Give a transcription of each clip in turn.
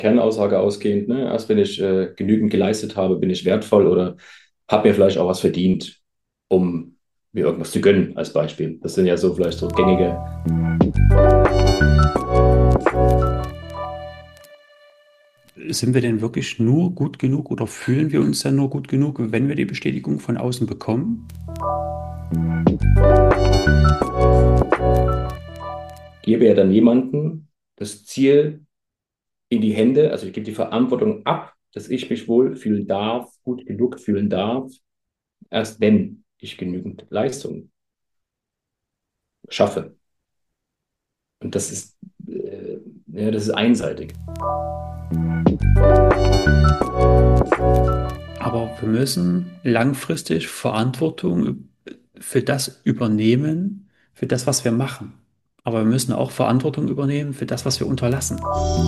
Kernaussage ausgehend, ne? Erst wenn ich genügend geleistet habe, bin ich wertvoll oder habe mir vielleicht auch was verdient, um mir irgendwas zu gönnen, als Beispiel. Das sind ja so vielleicht so gängige. Sind wir denn wirklich nur gut genug oder fühlen wir uns dann nur gut genug, wenn wir die Bestätigung von außen bekommen? Gebe ja dann jemandem das Ziel in die Hände, also ich gebe die Verantwortung ab, dass ich mich wohl fühlen darf, gut genug fühlen darf, erst wenn ich genügend Leistung schaffe. Und ja, das ist einseitig. Aber wir müssen langfristig Verantwortung für das übernehmen, für das, was wir machen. Aber wir müssen auch Verantwortung übernehmen für das, was wir unterlassen.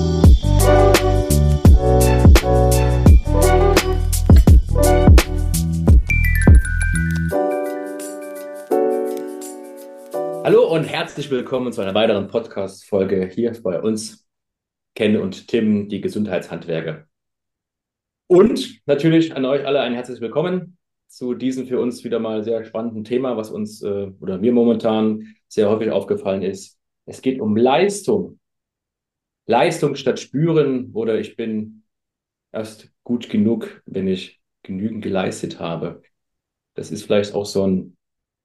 Hallo und herzlich willkommen zu einer weiteren Podcast-Folge hier bei uns, Ken und Tim, die Gesundheitshandwerker. Und natürlich an euch alle ein herzliches Willkommen zu diesem für uns wieder mal sehr spannenden Thema, was uns oder mir momentan sehr häufig aufgefallen ist. Es geht um Leistung. Leistung statt Spüren oder ich bin erst gut genug, wenn ich genügend geleistet habe. Das ist vielleicht auch so ein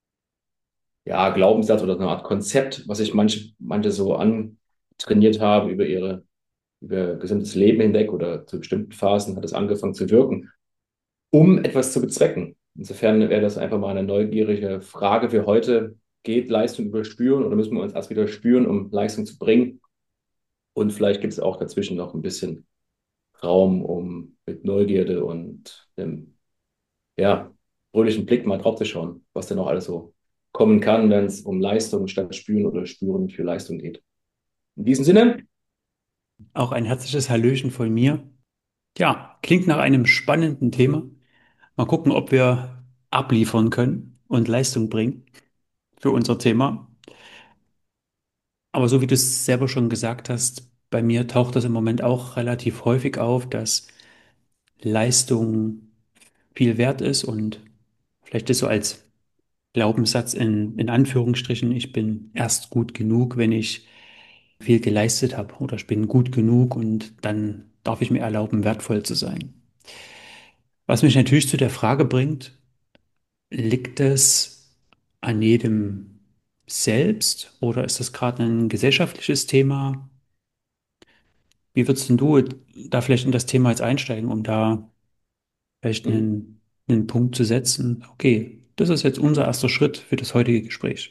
ja, Glaubenssatz oder so eine Art Konzept, was sich manche so antrainiert haben über gesamtes Leben hinweg oder zu bestimmten Phasen hat es angefangen zu wirken, um etwas zu bezwecken. Insofern wäre das einfach mal eine neugierige Frage für heute. Geht Leistung über Spüren oder müssen wir uns erst wieder spüren, um Leistung zu bringen? Und vielleicht gibt es auch dazwischen noch ein bisschen Raum, um mit Neugierde und dem, ja, fröhlichen Blick mal drauf zu schauen, was denn noch alles so kommen kann, wenn es um Leistung statt Spüren oder Spüren für Leistung geht. In diesem Sinne, Auch ein herzliches Hallöchen von mir. Ja, klingt nach einem spannenden Thema. Mal gucken, ob wir abliefern können und Leistung bringen für unser Thema. Aber so wie du es selber schon gesagt hast, bei mir taucht das im Moment auch relativ häufig auf, dass Leistung viel wert ist und vielleicht ist so als Glaubenssatz in Anführungsstrichen, ich bin erst gut genug, wenn ich viel geleistet habe oder ich bin gut genug und dann darf ich mir erlauben, wertvoll zu sein. Was mich natürlich zu der Frage bringt, liegt es an jedem selbst oder ist das gerade ein gesellschaftliches Thema? Wie würdest denn du da vielleicht in das Thema jetzt einsteigen, um da vielleicht einen Punkt zu setzen? Okay, das ist jetzt unser erster Schritt für das heutige Gespräch.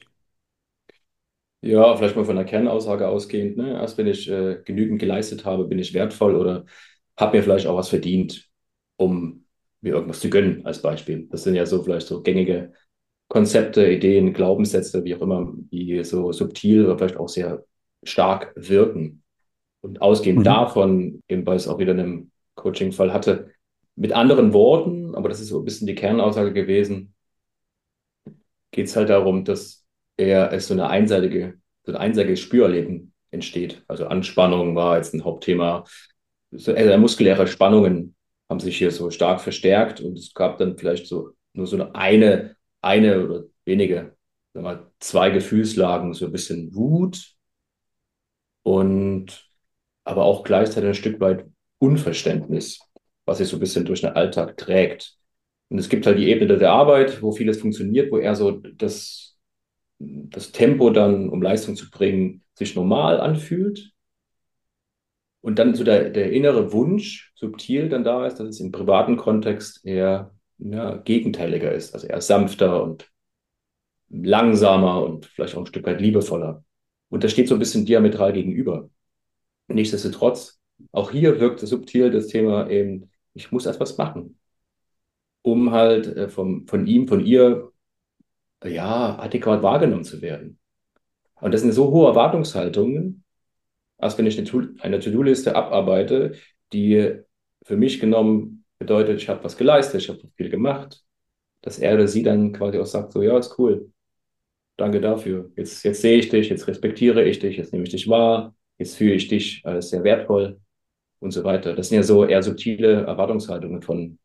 ja, vielleicht mal von der Kernaussage ausgehend, ne? Erst wenn ich genügend geleistet habe, bin ich wertvoll oder habe mir vielleicht auch was verdient, um mir irgendwas zu gönnen, als Beispiel. Das sind ja so vielleicht so gängige Konzepte, Ideen, Glaubenssätze, wie auch immer, die so subtil oder vielleicht auch sehr stark wirken. Und ausgehend Mhm. davon, eben weil es auch wieder in einem Coaching-Fall hatte, mit anderen Worten, aber das ist so ein bisschen die Kernaussage gewesen, geht es halt darum, dass es so ein einseitiges Spürerleben entsteht. Also Anspannung war jetzt ein Hauptthema. Muskuläre Spannungen haben sich hier so stark verstärkt und es gab dann vielleicht so nur so eine oder wenige, sagen wir mal, zwei Gefühlslagen, so ein bisschen Wut und aber auch gleichzeitig ein Stück weit Unverständnis, was sich so ein bisschen durch den Alltag trägt. Und es gibt halt die Ebene der Arbeit, wo vieles funktioniert, wo eher so das Tempo dann, um Leistung zu bringen, sich normal anfühlt. Und dann so der innere Wunsch subtil dann da ist, dass es im privaten Kontext eher ja, gegenteiliger ist, also eher sanfter und langsamer und vielleicht auch ein Stück weit liebevoller. Und das steht so ein bisschen diametral gegenüber. Nichtsdestotrotz, auch hier wirkt subtil das Thema eben, ich muss etwas machen, um halt von ihm, von ihr, ja, adäquat wahrgenommen zu werden. Und das sind so hohe Erwartungshaltungen, als wenn ich eine To-Do-Liste abarbeite, die für mich genommen bedeutet, ich habe was geleistet, ich habe viel gemacht, dass er oder sie dann quasi auch sagt, so, ja, ist cool, danke dafür. Jetzt sehe ich dich, jetzt respektiere ich dich, jetzt nehme ich dich wahr, jetzt fühle ich dich als sehr wertvoll. und so weiter. Das sind ja so eher subtile Erwartungshaltungen von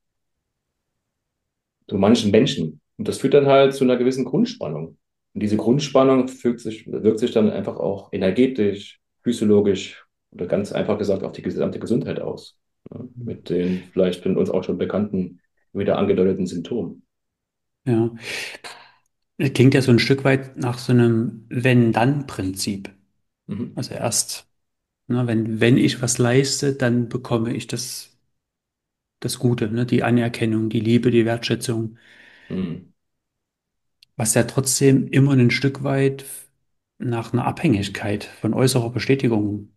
so manchen Menschen. Und das führt dann halt zu einer gewissen Grundspannung. Und diese Grundspannung wirkt sich dann einfach auch energetisch, physiologisch oder ganz einfach gesagt auf die gesamte Gesundheit aus. Ja, mit den vielleicht von uns auch schon bekannten, wieder angedeuteten Symptomen. Ja, es klingt ja so ein Stück weit nach so einem Wenn-Dann-Prinzip. Mhm. Also erst, ne, wenn ich was leiste, dann bekomme ich das Gute, ne, die Anerkennung, die Liebe, die Wertschätzung, Mhm. was ja trotzdem immer ein Stück weit nach einer Abhängigkeit von äußerer Bestätigung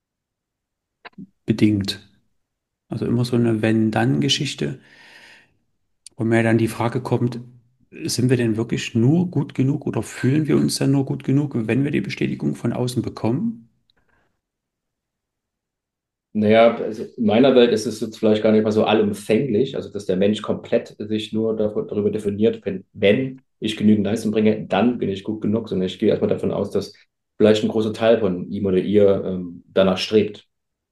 bedingt. Also immer so eine Wenn-Dann-Geschichte, wo mir dann die Frage kommt, sind wir denn wirklich nur gut genug oder fühlen wir uns dann nur gut genug, wenn wir die Bestätigung von außen bekommen? Naja, also in meiner Welt ist es jetzt vielleicht gar nicht mal so allumfänglich, also dass der Mensch komplett sich nur darüber definiert, wenn ich genügend Leistung bringe, dann bin ich gut genug, sondern ich gehe erstmal davon aus, dass vielleicht ein großer Teil von ihm oder ihr danach strebt.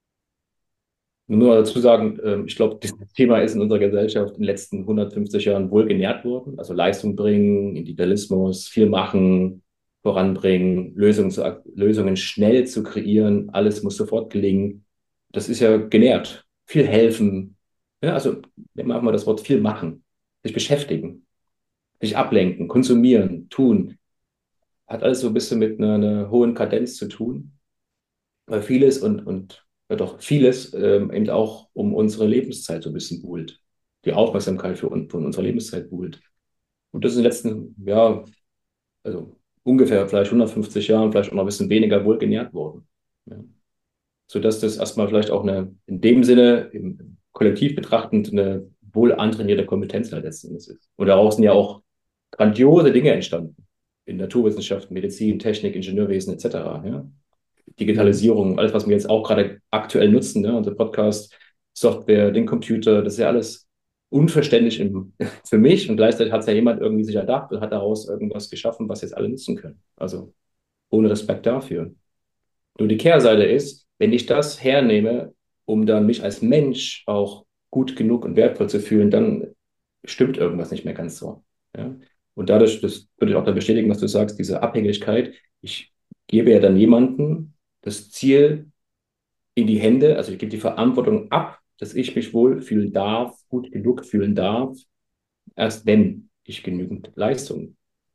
Nur dazu sagen, ich glaube, das Thema ist in unserer Gesellschaft in den letzten 150 Jahren wohl genährt worden. Also Leistung bringen, Individualismus, viel machen, voranbringen, Lösungen schnell zu kreieren, alles muss sofort gelingen. Das ist ja genährt. Viel helfen. Ja, also nehmen wir einfach mal das Wort viel machen, sich beschäftigen, sich ablenken, konsumieren, tun. Hat alles so ein bisschen mit einer hohen Kadenz zu tun, weil vieles und ja doch vieles eben auch um unsere Lebenszeit so ein bisschen buhlt. Die Aufmerksamkeit von unserer Lebenszeit buhlt. Und das ist in den letzten, ja, also ungefähr vielleicht 150 Jahren, vielleicht auch noch ein bisschen weniger wohl genährt worden. Ja. Sodass das erstmal vielleicht auch in dem Sinne, im Kollektiv betrachtend, eine wohl antrainierte Kompetenz halt letzten Endes ist. Und daraus sind ja auch grandiose Dinge entstanden. In Naturwissenschaften, Medizin, Technik, Ingenieurwesen etc. Ja. Mhm. Digitalisierung, alles, was wir jetzt auch gerade aktuell nutzen, ne? Unser Podcast, Software, den Computer, das ist ja alles unverständlich für mich und gleichzeitig hat es ja jemand irgendwie sich erdacht und hat daraus irgendwas geschaffen, was jetzt alle nutzen können. Also ohne Respekt dafür. Nur die Kehrseite ist, wenn ich das hernehme, um dann mich als Mensch auch gut genug und wertvoll zu fühlen, dann stimmt irgendwas nicht mehr ganz so. Ja? Und dadurch, das würde ich auch dann bestätigen, was du sagst, diese Abhängigkeit, ich gebe ja dann jemanden das Ziel in die Hände, also ich gebe die Verantwortung ab, dass ich mich wohl fühlen darf, gut genug fühlen darf, erst wenn ich genügend Leistung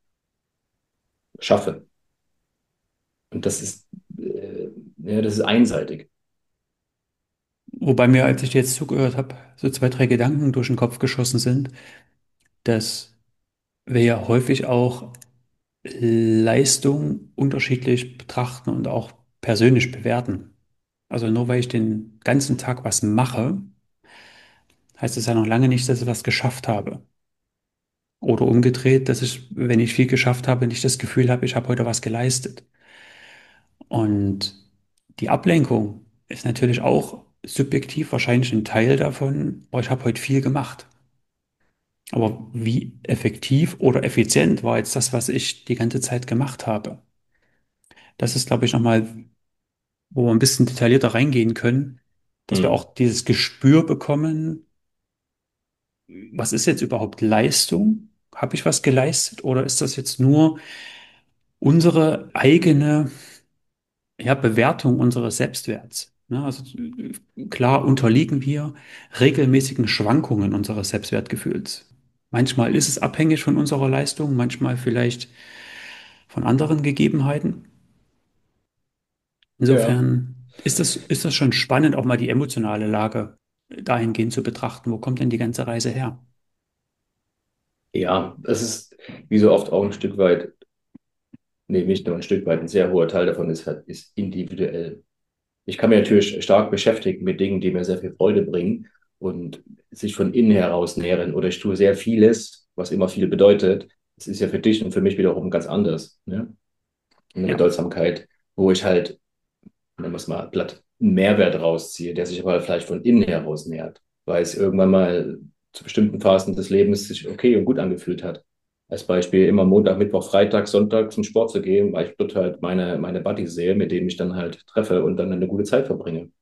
schaffe. Und ja, das ist einseitig. Wobei mir, als ich dir jetzt zugehört habe, so zwei, drei Gedanken durch den Kopf geschossen sind, dass wir ja häufig auch Leistung unterschiedlich betrachten und auch persönlich bewerten. Also nur weil ich den ganzen Tag was mache, heißt es ja noch lange nicht, dass ich was geschafft habe. Oder umgedreht, dass ich, wenn ich viel geschafft habe, nicht das Gefühl habe, ich habe heute was geleistet. Und die Ablenkung ist natürlich auch subjektiv wahrscheinlich ein Teil davon, oh, ich habe heute viel gemacht. Aber wie effektiv oder effizient war jetzt das, was ich die ganze Zeit gemacht habe? Das ist, glaube ich, nochmal, wo wir ein bisschen detaillierter reingehen können, dass wir Hm. auch dieses Gespür bekommen, was ist jetzt überhaupt Leistung? Habe ich was geleistet oder ist das jetzt nur unsere eigene, ja, Bewertung unseres Selbstwerts? Ne? Also klar unterliegen wir regelmäßigen Schwankungen unseres Selbstwertgefühls. Manchmal ist es abhängig von unserer Leistung, manchmal vielleicht von anderen Gegebenheiten. Ja, Insofern ist das schon spannend, auch mal die emotionale Lage dahingehend zu betrachten. Wo kommt denn die ganze Reise her? ja, es ist wie so oft auch ein Stück weit, nee, nicht nur ein Stück weit, ein sehr hoher Teil davon ist individuell. Ich kann mich natürlich stark beschäftigen mit Dingen, die mir sehr viel Freude bringen und sich von innen heraus nähren. Oder ich tue sehr vieles, was immer viel bedeutet. Es ist ja für dich und für mich wiederum ganz anders. Ne? Eine Ja. Bedeutsamkeit, wo ich halt, nennen wir es mal platt, einen Mehrwert rausziehe, der sich aber vielleicht von innen heraus nährt, weil es irgendwann mal zu bestimmten Phasen des Lebens sich okay und gut angefühlt hat. Als Beispiel immer Montag, Mittwoch, Freitag, Sonntag zum Sport zu gehen, weil ich dort halt meine Buddies sehe, mit denen ich dann halt treffe und dann eine gute Zeit verbringe.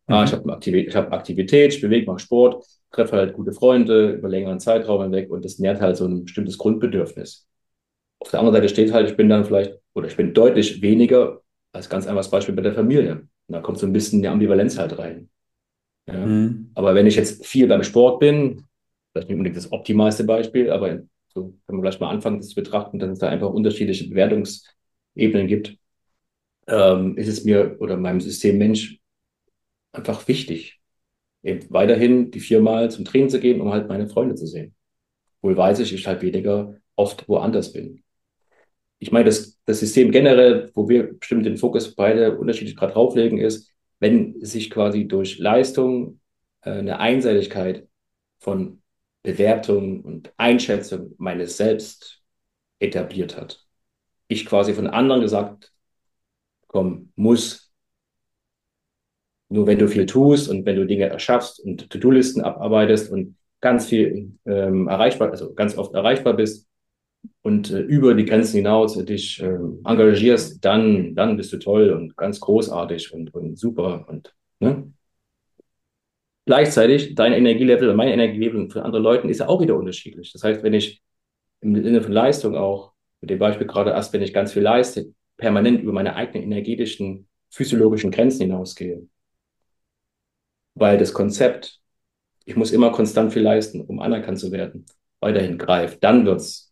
Mhm. Ich hab Aktivität, ich bewege, mache Sport, treffe halt gute Freunde über längeren Zeitraum hinweg und das nährt halt so ein bestimmtes Grundbedürfnis. Auf der anderen Seite steht halt, ich bin dann vielleicht, oder ich bin deutlich weniger, als ganz einfaches Beispiel bei der Familie. Und da kommt so ein bisschen die Ambivalenz halt rein. Ja. Mhm. Aber wenn ich jetzt viel beim Sport bin, vielleicht nicht unbedingt das optimalste Beispiel, aber so können wir gleich mal anfangen, das zu betrachten, dass es da einfach unterschiedliche Bewertungsebenen gibt, ist es mir oder meinem System Mensch einfach wichtig, eben weiterhin die 4-mal zum Training zu gehen, um halt meine Freunde zu sehen. Wohl weiß ich halt weniger oft woanders bin. Ich meine, das System generell, wo wir bestimmt den Fokus beide unterschiedlich gerade drauflegen, ist, wenn sich quasi durch Leistung eine Einseitigkeit von Bewertung und Einschätzung meines Selbst etabliert hat. Ich quasi von anderen gesagt bekommen muss, nur wenn du viel tust und wenn du Dinge erschaffst und To-Do-Listen abarbeitest und ganz viel erreichbar, also ganz oft erreichbar bist, und über die Grenzen hinaus dich engagierst, dann bist du toll und ganz großartig und super. Und ne? Gleichzeitig dein Energielevel und mein Energielevel von anderen Leuten ist ja auch wieder unterschiedlich. Das heißt, wenn ich im Sinne von Leistung auch, mit dem Beispiel gerade erst, wenn ich ganz viel leiste, permanent über meine eigenen energetischen, physiologischen Grenzen hinausgehe, weil das Konzept, ich muss immer konstant viel leisten, um anerkannt zu werden, weiterhin greift, dann wird's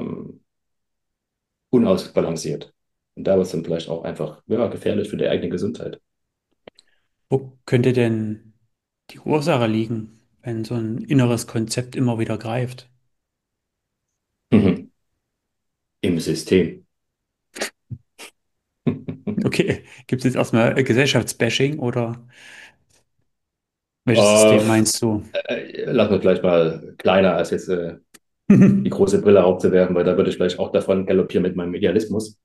unausbalanciert. Und da wird es dann vielleicht auch einfach ja, gefährlich für die eigene Gesundheit. Wo könnte denn die Ursache liegen, wenn so ein inneres Konzept immer wieder greift? Mhm. Im System. Okay, gibt es jetzt erstmal Gesellschaftsbashing oder welches äh, System meinst du? Lassen wir vielleicht mal kleiner als jetzt die große Brille aufzuwerfen, weil da würde ich vielleicht auch davon galoppieren mit meinem Idealismus.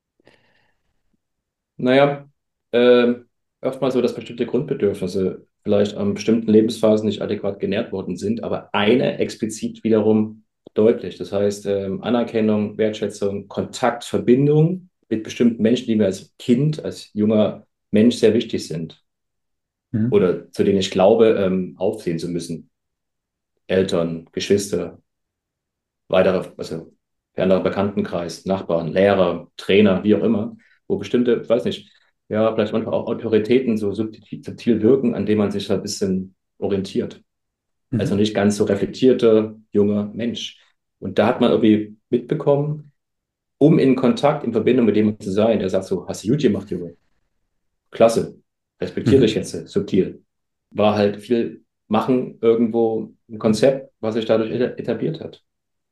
Naja, oftmals so, dass bestimmte Grundbedürfnisse vielleicht an bestimmten Lebensphasen nicht adäquat genährt worden sind, aber eine explizit wiederum deutlich. Das heißt, Anerkennung, Wertschätzung, Kontakt, Verbindung mit bestimmten Menschen, die mir als Kind, als junger Mensch sehr wichtig sind Mhm. oder zu denen ich glaube, aufsehen zu müssen. Eltern, Geschwister, weitere, also fernerer Bekanntenkreis, Nachbarn, Lehrer, Trainer, wie auch immer, wo bestimmte, ich weiß nicht, ja, vielleicht manchmal auch Autoritäten so subtil wirken, an denen man sich halt ein bisschen orientiert. Also Mhm. nicht ganz so reflektierter, junger Mensch. Und da hat man irgendwie mitbekommen, um in Kontakt, in Verbindung mit jemandem zu sein, der sagt so, hast du gut gemacht, Junge. Klasse. Respektiere dich Mhm. jetzt, subtil. War halt viel machen irgendwo ein Konzept, was sich dadurch etabliert hat.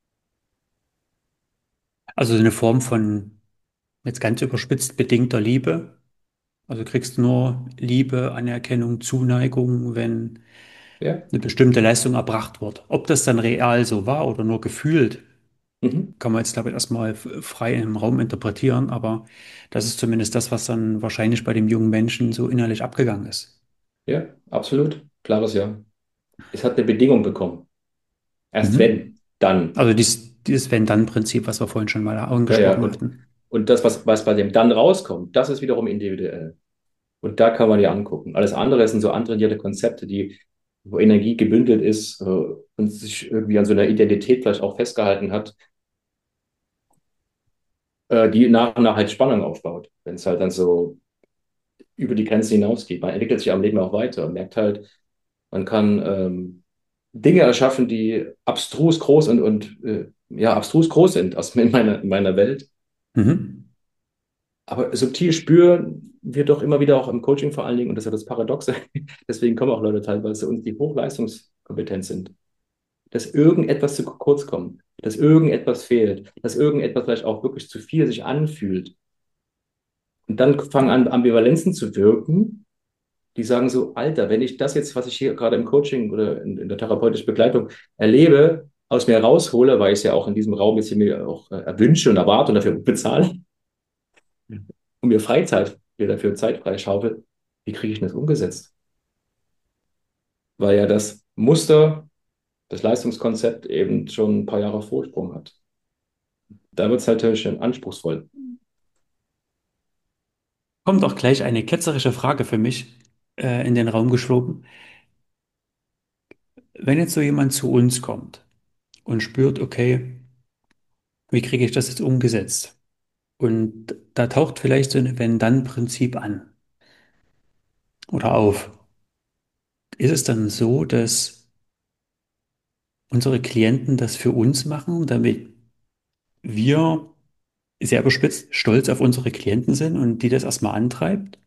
Also eine Form von, jetzt ganz überspitzt, bedingter Liebe. Also du kriegst nur Liebe, Anerkennung, Zuneigung, wenn Ja. eine bestimmte Leistung erbracht wird. Ob das dann real so war oder nur gefühlt, Mhm. kann man jetzt, glaube ich, erstmal frei im Raum interpretieren, aber das ist zumindest das, was dann wahrscheinlich bei dem jungen Menschen so innerlich abgegangen ist. Ja, absolut. Klares Ja. Es hat eine Bedingung bekommen. Erst Mhm. wenn, dann. Also dieses Wenn-Dann-Prinzip, was wir vorhin schon mal Ja, ja. angesprochen hatten. Und das, was bei dem dann rauskommt, das ist wiederum individuell. Und da kann man ja angucken. Alles andere sind so antrainierte Konzepte, wo Energie gebündelt ist und sich irgendwie an so einer Identität vielleicht auch festgehalten hat, die nach und nach halt Spannung aufbaut, wenn es halt dann so über die Grenze hinausgeht. Man entwickelt sich am Leben auch weiter und merkt halt, man kann Dinge erschaffen, die abstrus groß und ja, abstrus groß sind in meiner Welt. Mhm. Aber subtil spüren wir doch immer wieder auch im Coaching vor allen Dingen, und das ist ja das Paradoxe, deswegen kommen auch Leute teilweise uns, die hochleistungskompetent sind, dass irgendetwas zu kurz kommt, dass irgendetwas fehlt, dass irgendetwas vielleicht auch wirklich zu viel sich anfühlt. Und dann fangen an, Ambivalenzen zu wirken, die sagen so, Alter, wenn ich das jetzt, was ich hier gerade im Coaching oder in der therapeutischen Begleitung erlebe, aus mir raushole, weil ich es ja auch in diesem Raum jetzt hier mir auch erwünsche und erwarte und dafür bezahle und mir Freizeit, mir dafür Zeit freischaufel, wie kriege ich das umgesetzt? Weil ja das Muster, das Leistungskonzept eben schon ein paar Jahre Vorsprung hat. Da wird es halt natürlich schon anspruchsvoll. Kommt auch gleich eine ketzerische Frage für mich. in den Raum geschoben. Wenn jetzt so jemand zu uns kommt und spürt, okay, wie kriege ich das jetzt umgesetzt? Und da taucht vielleicht so ein Wenn-Dann-Prinzip an oder auf. Ist es dann so, dass unsere Klienten das für uns machen, damit wir sehr überspitzt stolz auf unsere Klienten sind und die das erstmal antreibt?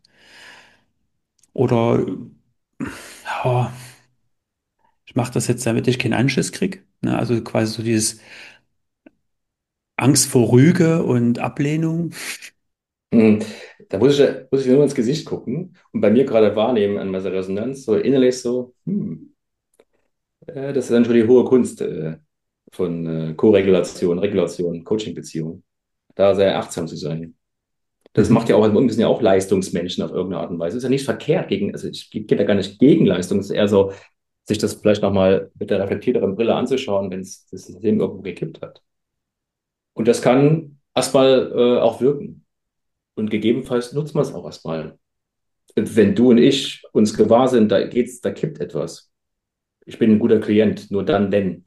Oder ja, ich mache das jetzt, damit ich keinen Anschiss kriege? Ne? Also quasi so dieses Angst vor Rüge und Ablehnung. Hm. Da muss ich nur ins Gesicht gucken und bei mir gerade wahrnehmen an meiner Resonanz, so innerlich so, das ist dann schon die hohe Kunst von Koregulation, Regulation, Coaching-Beziehungen, da sehr achtsam zu sein. Das macht ja Mhm. auch, wir sind ja auch Leistungsmenschen auf irgendeine Art und Weise. Ist ja nicht verkehrt gegen, also ich gehe da gar nicht gegen Leistung, es ist eher so, sich das vielleicht nochmal mit der reflektierteren Brille anzuschauen, wenn es das System irgendwo gekippt hat. Und das kann erstmal auch wirken. Und gegebenenfalls nutzt man es auch erstmal. Wenn du und ich uns gewahr sind, da kippt etwas. Ich bin ein guter Klient, nur dann, wenn.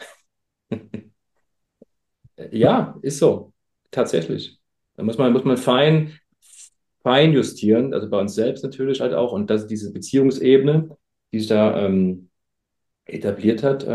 Ja, ist so. Tatsächlich. Da muss man fein justieren, also bei uns selbst natürlich halt auch. Und das, diese Beziehungsebene, die sich da etabliert hat,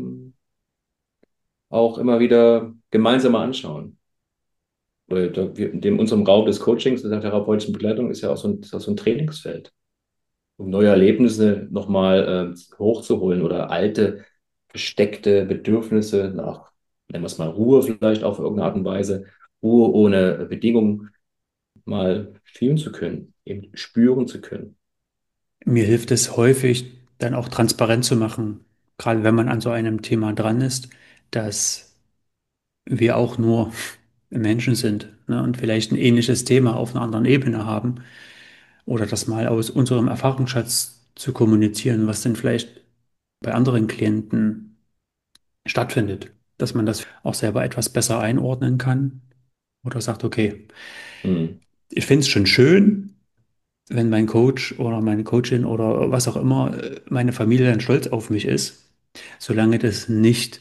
auch immer wieder gemeinsam mal anschauen. Weil in dem unserem Raum des Coachings, der therapeutischen Begleitung, ist ja auch ist auch so ein Trainingsfeld, um neue Erlebnisse nochmal hochzuholen oder alte, gesteckte Bedürfnisse nach, nennen wir es mal Ruhe vielleicht auf irgendeine Art und Weise, Ruhe ohne Bedingungen mal fühlen zu können, eben spüren zu können. Mir hilft es häufig, dann auch transparent zu machen, gerade wenn man an so einem Thema dran ist, dass wir auch nur Menschen sind, ne, und vielleicht ein ähnliches Thema auf einer anderen Ebene haben oder das mal aus unserem Erfahrungsschatz zu kommunizieren, was denn vielleicht bei anderen Klienten stattfindet, dass man das auch selber etwas besser einordnen kann oder sagt, okay, Hm. ich finde es schon schön, wenn mein Coach oder meine Coachin oder was auch immer, meine Familie dann stolz auf mich ist, solange das nicht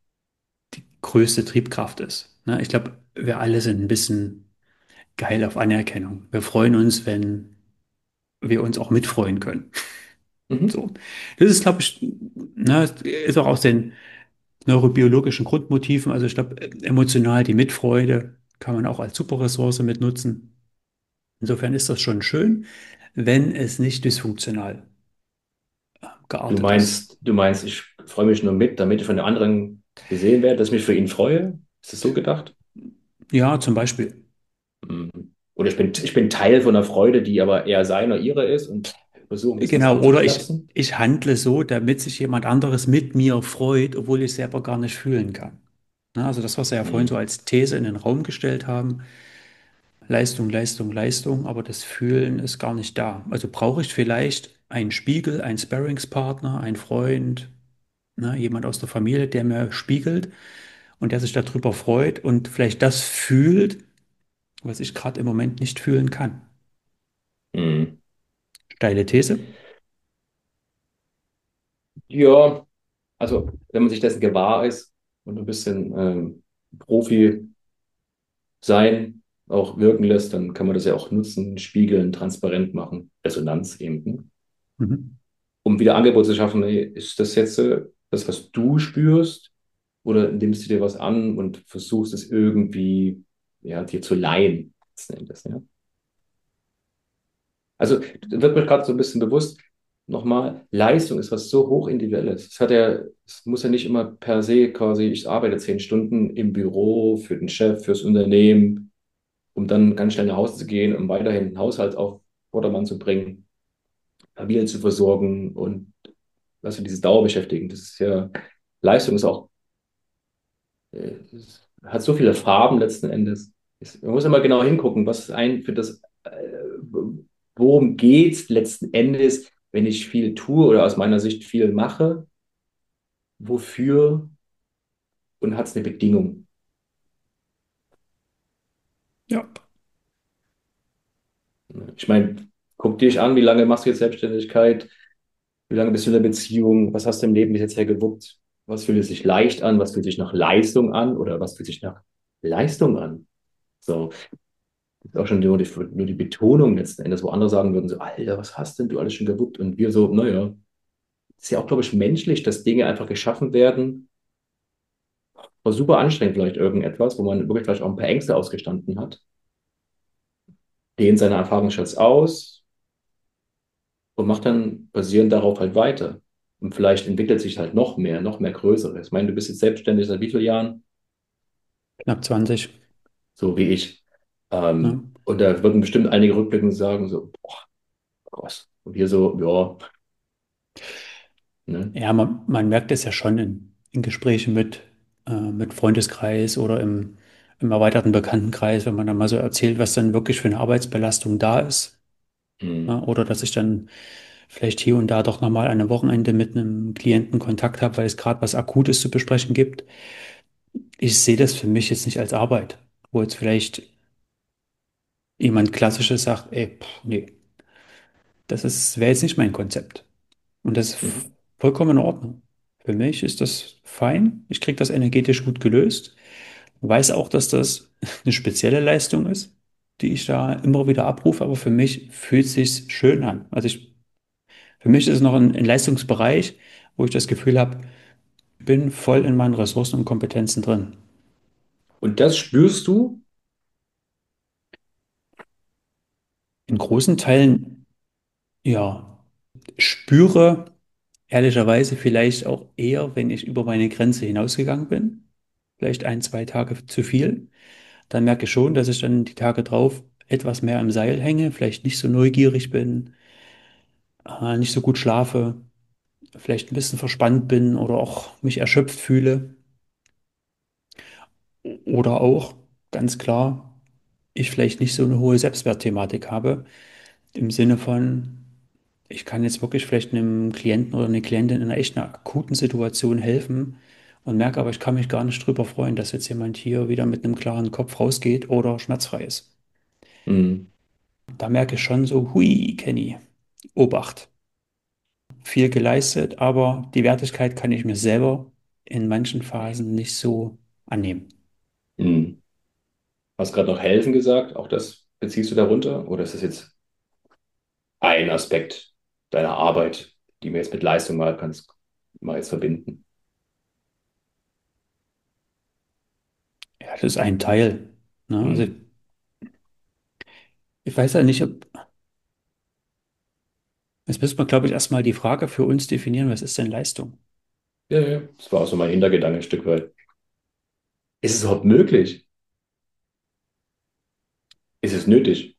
größte Triebkraft ist. Ne? Ich glaube, wir alle sind ein bisschen geil auf Anerkennung. Wir freuen uns, wenn wir uns auch mitfreuen können. Mhm. So. Das ist, glaube ich, ne, ist auch aus den neurobiologischen Grundmotiven. Also ich glaube, emotional die Mitfreude kann man auch als Superressource mitnutzen. Insofern ist das schon schön, wenn es nicht dysfunktional geartet ist. Du meinst, ich freue mich nur mit, damit ich von den anderen gesehen werde, dass ich mich für ihn freue? Ist das so gedacht? Ja, zum Beispiel. Hm. Oder ich bin Teil von einer Freude, die aber eher seine oder ihre ist und versuche ein bisschen was Genau, oder anzuknapsen? ich handle so, damit sich jemand anderes mit mir freut, obwohl ich selber gar nicht fühlen kann. Na, also das, was wir ja vorhin so Hm. als These in den Raum gestellt haben, Leistung, Leistung, Leistung, aber das Fühlen ist gar nicht da. Also brauche ich vielleicht einen Spiegel, einen Sparringspartner, einen Freund, ne, jemand aus der Familie, der mir spiegelt und der sich darüber freut und vielleicht das fühlt, was ich gerade im Moment nicht fühlen kann. Hm. Steile These. Ja, also wenn man sich dessen gewahr ist und ein bisschen Profi sein auch wirken lässt, dann kann man das ja auch nutzen, spiegeln, transparent machen, Resonanz eben, ne? Mhm. Um wieder Angebot zu schaffen, hey, ist das jetzt das, was du spürst, oder nimmst du dir was an und versuchst es irgendwie ja, dir zu leihen, letzten Endes, ja? Also wird mir gerade so ein bisschen bewusst, nochmal, Leistung ist was so hochindividuelles. Es muss ja nicht immer per se quasi, ich arbeite 10 Stunden im Büro für den Chef, fürs Unternehmen, um dann ganz schnell nach Hause zu gehen, um weiterhin den Haushalt auf Vordermann zu bringen, Familie zu versorgen und was für dieses Dauerbeschäftigen. Das ist ja, Leistung ist auch, hat so viele Farben letzten Endes. Man muss immer genau hingucken, was ein für das, worum geht's letzten Endes, wenn ich viel tue oder aus meiner Sicht viel mache, wofür und hat es eine Bedingung. Ja. Ich meine, Guck dich an, wie lange machst du jetzt Selbstständigkeit? Wie lange bist du in der Beziehung? Was hast du im Leben bis jetzt her gewuppt? Was fühlt sich leicht an? Was fühlt sich nach Leistung an? Oder was fühlt sich nach Leistung an? So, das ist auch schon nur die Betonung letzten Endes, wo andere sagen würden, so, Alter, was hast denn du alles schon gewuppt? Und wir so, naja, ist ja auch, glaube ich, menschlich, dass Dinge einfach geschaffen werden. War super anstrengend vielleicht irgendetwas, wo man wirklich vielleicht auch ein paar Ängste ausgestanden hat. Dehnt seine Erfahrungsschatz aus und macht dann basierend darauf halt weiter. Und vielleicht entwickelt sich halt noch mehr Größeres. Ich meine, du bist jetzt selbstständig seit wie vielen Jahren? Knapp 20. So wie ich. Ne? Und da würden bestimmt einige rückblicken und sagen so, boah, krass. Und wir so, ja, ne? Ja, man merkt es ja schon in Gesprächen mit Freundeskreis oder im erweiterten Bekanntenkreis, wenn man dann mal so erzählt, was dann wirklich für eine Arbeitsbelastung da ist. Hm, Ne? Oder dass ich dann vielleicht hier und da doch nochmal an einem Wochenende mit einem Klienten Kontakt habe, weil es gerade was Akutes zu besprechen gibt. Ich sehe das für mich jetzt nicht als Arbeit, wo jetzt vielleicht jemand Klassisches sagt, ey, nee, wäre jetzt nicht mein Konzept. Und das ist mhm. vollkommen in Ordnung. Für mich ist das fein. Ich kriege das energetisch gut gelöst. Weiß auch, dass das eine spezielle Leistung ist, die ich da immer wieder abrufe, aber für mich fühlt es sich schön an. Für mich ist es noch ein Leistungsbereich, wo ich das Gefühl habe, ich bin voll in meinen Ressourcen und Kompetenzen drin. Und das spürst du? In großen Teilen, ja, spüre ehrlicherweise vielleicht auch eher, wenn ich über meine Grenze hinausgegangen bin. Vielleicht ein, zwei Tage zu viel. Dann merke ich schon, dass ich dann die Tage drauf etwas mehr im Seil hänge, vielleicht nicht so neugierig bin, nicht so gut schlafe, vielleicht ein bisschen verspannt bin oder auch mich erschöpft fühle. Oder auch, ganz klar, ich vielleicht nicht so eine hohe Selbstwertthematik habe, im Sinne von, ich kann jetzt wirklich vielleicht einem Klienten oder einer Klientin in einer echt einer akuten Situation helfen und merke aber, ich kann mich gar nicht drüber freuen, dass jetzt jemand hier wieder mit einem klaren Kopf rausgeht oder schmerzfrei ist. Hm, Da merke ich schon so, hui, Kenny, Obacht. Viel geleistet, aber die Wertigkeit kann ich mir selber in manchen Phasen nicht so annehmen. hm. Hast gerade noch helfen gesagt, auch das beziehst du darunter? Oder ist das jetzt ein Aspekt deiner Arbeit, die mir jetzt mit Leistung mal jetzt verbinden? Ja, das ist ein Teil. Ne? Also Hm. ich weiß ja nicht, ob, jetzt müssen wir, glaube ich, erstmal die Frage für uns definieren, was ist denn Leistung? Ja, ja, das war auch so mein Hintergedanke ein Stück weit. Ist es überhaupt möglich? Ist es nötig?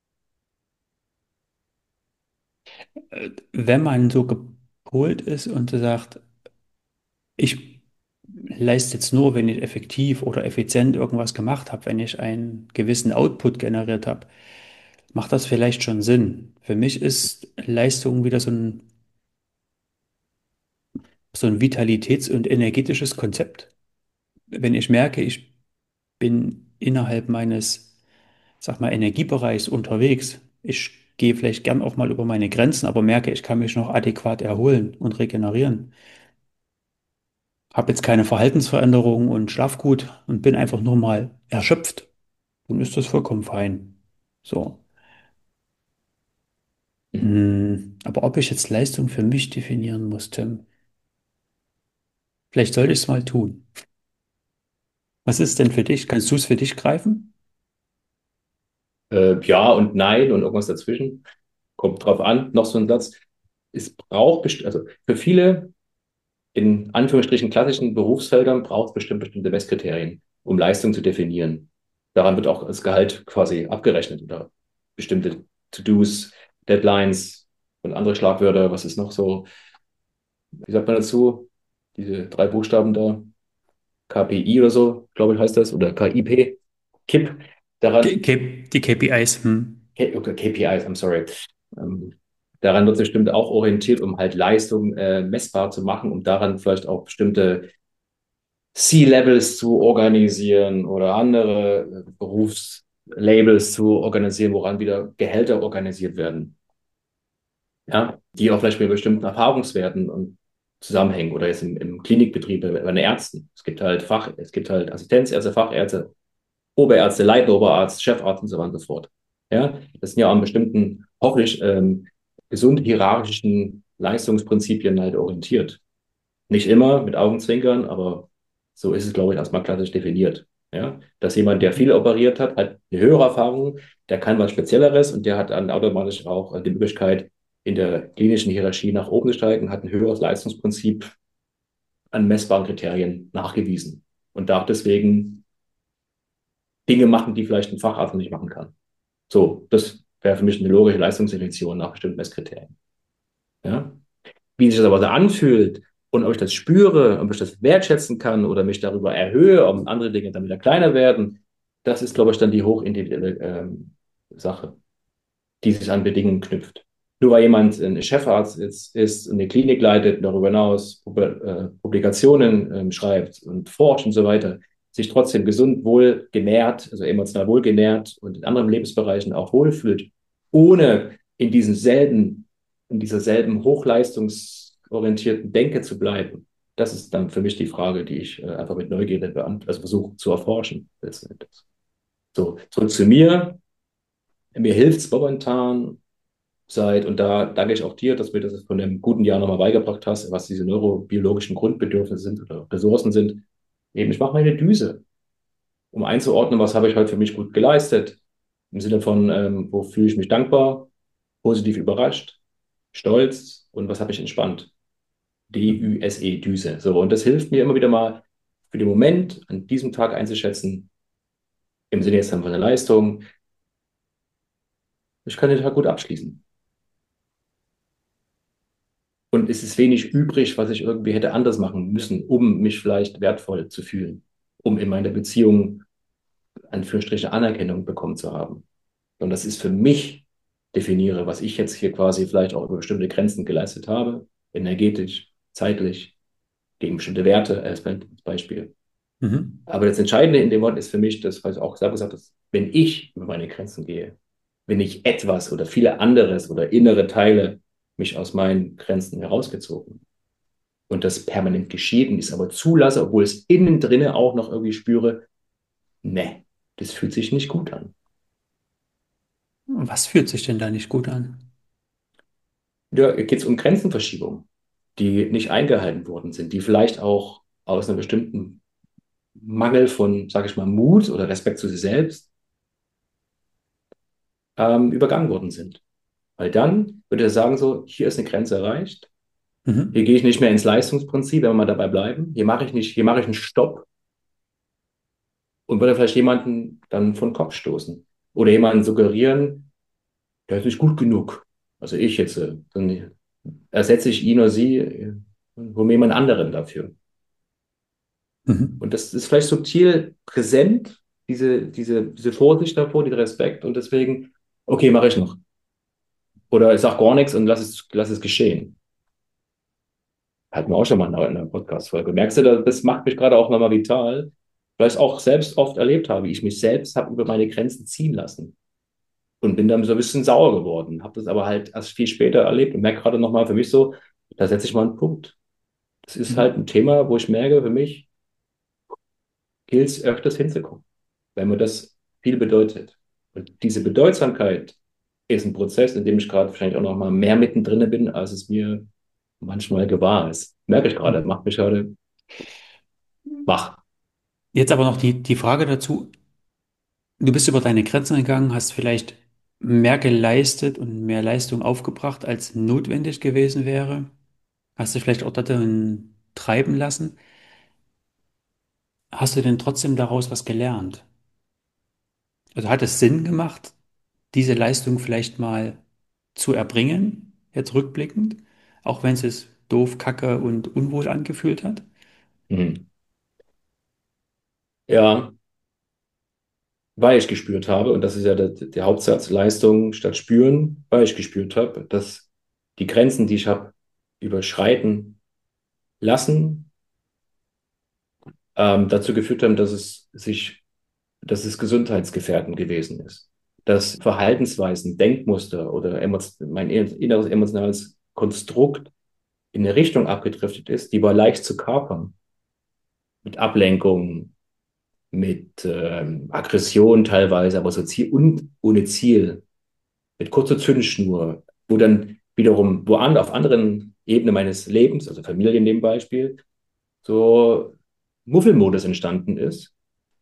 Wenn man so gepolt ist und sagt, ich leiste jetzt nur, wenn ich effektiv oder effizient irgendwas gemacht habe, wenn ich einen gewissen Output generiert habe, macht das vielleicht schon Sinn. Für mich ist Leistung wieder so ein Vitalitäts- und energetisches Konzept. Wenn ich merke, ich bin innerhalb meines, sag mal, Energiebereichs unterwegs, ich gehe vielleicht gern auch mal über meine Grenzen, aber merke, ich kann mich noch adäquat erholen und regenerieren. Habe jetzt keine Verhaltensveränderungen und schlaf gut und bin einfach nur mal erschöpft, dann ist das vollkommen fein. So. Mhm. Aber ob ich jetzt Leistung für mich definieren muss, Tim, vielleicht sollte ich es mal tun. Was ist denn für dich? Kannst du es für dich greifen? Ja und nein und irgendwas dazwischen. Kommt drauf an. Noch so ein Satz. Also für viele in Anführungsstrichen klassischen Berufsfeldern braucht es bestimmte Messkriterien, um Leistung zu definieren. Daran wird auch das Gehalt quasi abgerechnet oder bestimmte To-Dos, Deadlines und andere Schlagwörter. Was ist noch so? Wie sagt man dazu? Diese drei Buchstaben da. KPI oder so, glaube ich, heißt das. Oder KIP. KIP. Daran, Die KPIs. Okay, KPIs, I'm sorry. Ähm, daran wird sich bestimmt auch orientiert, um halt Leistung messbar zu machen, um daran vielleicht auch bestimmte C-Levels zu organisieren oder andere Berufslabels zu organisieren, woran wieder Gehälter organisiert werden. ja, die auch vielleicht mit bestimmten Erfahrungswerten und zusammenhängen oder jetzt im Klinikbetrieb bei den Ärzten. Es gibt halt Assistenzärzte, Fachärzte, Oberärzte, Leitender Oberarzt, Chefarzt und so weiter und so fort. Ja, das sind ja an bestimmten, hoffentlich, gesund hierarchischen Leistungsprinzipien halt orientiert. Nicht immer mit Augenzwinkern, aber so ist es, glaube ich, erstmal klassisch definiert. Ja, dass jemand, der viel operiert hat, hat eine höhere Erfahrung, der kann was Spezielleres und der hat dann automatisch auch die Möglichkeit, in der klinischen Hierarchie nach oben zu steigen, hat ein höheres Leistungsprinzip an messbaren Kriterien nachgewiesen und darf deswegen Dinge machen, die vielleicht ein Facharzt nicht machen kann. So, das wäre für mich eine logische Leistungsselektion nach bestimmten Messkriterien. Ja? Wie sich das aber so anfühlt und ob ich das spüre, ob ich das wertschätzen kann oder mich darüber erhöhe, ob andere Dinge dann wieder kleiner werden, das ist, glaube ich, dann die hochindividuelle Sache, die sich an Bedingungen knüpft. Nur weil jemand ein Chefarzt ist, eine Klinik leitet, darüber hinaus Publikationen schreibt und forscht und so weiter, sich trotzdem gesund, wohl genährt, also emotional wohl genährt und in anderen Lebensbereichen auch wohlfühlt, ohne in dieser selben hochleistungsorientierten Denke zu bleiben. Das ist dann für mich die Frage, die ich einfach mit Neugierde also versuche zu erforschen. So, zurück zu mir. Mir hilft es momentan und da danke ich auch dir, dass du mir das von einem guten Jahr nochmal beigebracht hast, was diese neurobiologischen Grundbedürfnisse sind oder Ressourcen sind. Eben, ich mache meine Düse, um einzuordnen, was habe ich heute für mich gut geleistet, im Sinne von, wo fühle ich mich dankbar, positiv überrascht, stolz und was habe ich entspannt. D-Ü-S-E, Düse. So, und das hilft mir immer wieder mal für den Moment an diesem Tag einzuschätzen, im Sinne jetzt dann von der Leistung, ich kann den Tag gut abschließen. Und es ist wenig übrig, was ich irgendwie hätte anders machen müssen, um mich vielleicht wertvoll zu fühlen, um in meiner Beziehung Anführungsstriche Anerkennung bekommen zu haben. Und das ist für mich definiere, was ich jetzt hier quasi vielleicht auch über bestimmte Grenzen geleistet habe, energetisch, zeitlich, gegen bestimmte Werte als Beispiel. Mhm. Aber das Entscheidende in dem Wort ist für mich, das, was ich auch selber gesagt habe, wenn ich über meine Grenzen gehe, wenn ich etwas oder viele anderes oder innere Teile mich aus meinen Grenzen herausgezogen und das permanent geschehen ist, aber zulasse, obwohl es innen drinne auch noch irgendwie spüre, ne, das fühlt sich nicht gut an. Was fühlt sich denn da nicht gut an? Da geht es um Grenzenverschiebung, die nicht eingehalten worden sind, die vielleicht auch aus einem bestimmten Mangel von, sage ich mal, Mut oder Respekt zu sich selbst übergangen worden sind. Weil dann würde er sagen, so, hier ist eine Grenze erreicht, hier Mhm. gehe ich nicht mehr ins Leistungsprinzip, wenn wir mal dabei bleiben, hier mache ich einen Stopp und würde vielleicht jemanden dann von den Kopf stoßen. Oder jemanden suggerieren, der ist nicht gut genug. Also ich jetzt, dann ersetze ich ihn oder sie, hole mir jemand anderen dafür. Mhm. Und das ist vielleicht subtil präsent, diese Vorsicht davor, dieser Respekt und deswegen, okay, mache ich noch. Oder ich sage gar nichts und lass es geschehen. Hatten wir auch schon mal in einer Podcast-Folge. Merkst du, das macht mich gerade auch nochmal vital, weil ich es auch selbst oft erlebt habe, wie ich mich selbst habe über meine Grenzen ziehen lassen. Und bin dann so ein bisschen sauer geworden. Habe das aber halt erst viel später erlebt und merke gerade nochmal für mich so, da setze ich mal einen Punkt. Das ist halt Mhm. ein Thema, wo ich merke, für mich gilt es öfters hinzukommen, wenn mir das viel bedeutet. Und diese Bedeutsamkeit ist ein Prozess, in dem ich gerade wahrscheinlich auch nochmal mehr mittendrin bin, als es mir manchmal gewahr ist. Merke ich gerade, macht mich gerade wach. Jetzt aber noch die Frage dazu. Du bist über deine Grenzen gegangen, hast vielleicht mehr geleistet und mehr Leistung aufgebracht, als notwendig gewesen wäre. Hast du vielleicht auch darin treiben lassen? Hast du denn trotzdem daraus was gelernt? Also hat es Sinn gemacht, diese Leistung vielleicht mal zu erbringen, jetzt rückblickend, auch wenn es sich doof, kacke und unwohl angefühlt hat? Mhm. Ja, weil ich gespürt habe, und das ist ja der Hauptsatz, Leistung statt Spüren, weil ich gespürt habe, dass die Grenzen, die ich habe, überschreiten lassen, dazu geführt haben, dass es gesundheitsgefährdend gewesen ist. dass Verhaltensweisen, Denkmuster oder mein inneres emotionales Konstrukt in eine Richtung abgedriftet ist, die war leicht zu kapern. Mit Ablenkung, mit Aggression teilweise, aber so Ziel und ohne Ziel, mit kurzer Zündschnur, wo dann wiederum auf anderen Ebenen meines Lebens, also Familie in dem Beispiel, so Muffelmodus entstanden ist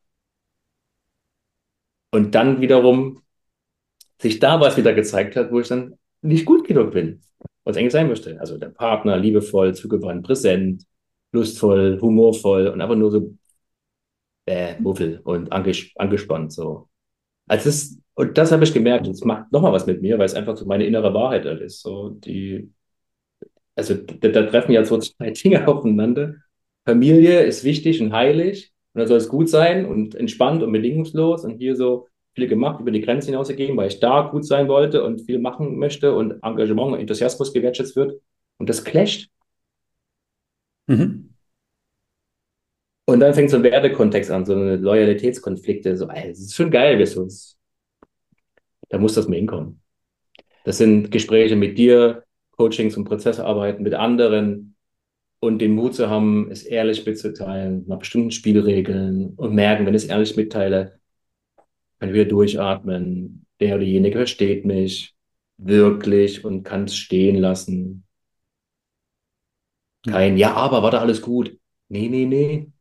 und dann wiederum sich da was wieder gezeigt hat, wo ich dann nicht gut genug bin, was eigentlich sein möchte. Also der Partner, liebevoll, zugewandt, präsent, lustvoll, humorvoll und einfach nur so Muffel und angespannt so. Und das habe ich gemerkt, und es macht nochmal was mit mir, weil es einfach so meine innere Wahrheit halt ist. So also da treffen ja so zwei Dinge aufeinander. Familie ist wichtig und heilig und da soll es gut sein und entspannt und bedingungslos und hier so viel gemacht, über die Grenzen hinausgegeben, weil ich da gut sein wollte und viel machen möchte und Engagement und Enthusiasmus gewertschätzt wird. Und das clasht. Mhm. Und dann fängt so ein Wertekontext an, so eine Loyalitätskonflikte. So, ey, es ist schon geil, da muss das mal hinkommen. Das sind Gespräche mit dir, Coachings und Prozessarbeiten mit anderen und den Mut zu haben, es ehrlich mitzuteilen, nach bestimmten Spielregeln und merken, wenn ich es ehrlich mitteile, kann ich wieder durchatmen. Der oder diejenige versteht mich wirklich und kann es stehen lassen. Ja. Kein Ja, aber war da alles gut. Nee, nee, nee.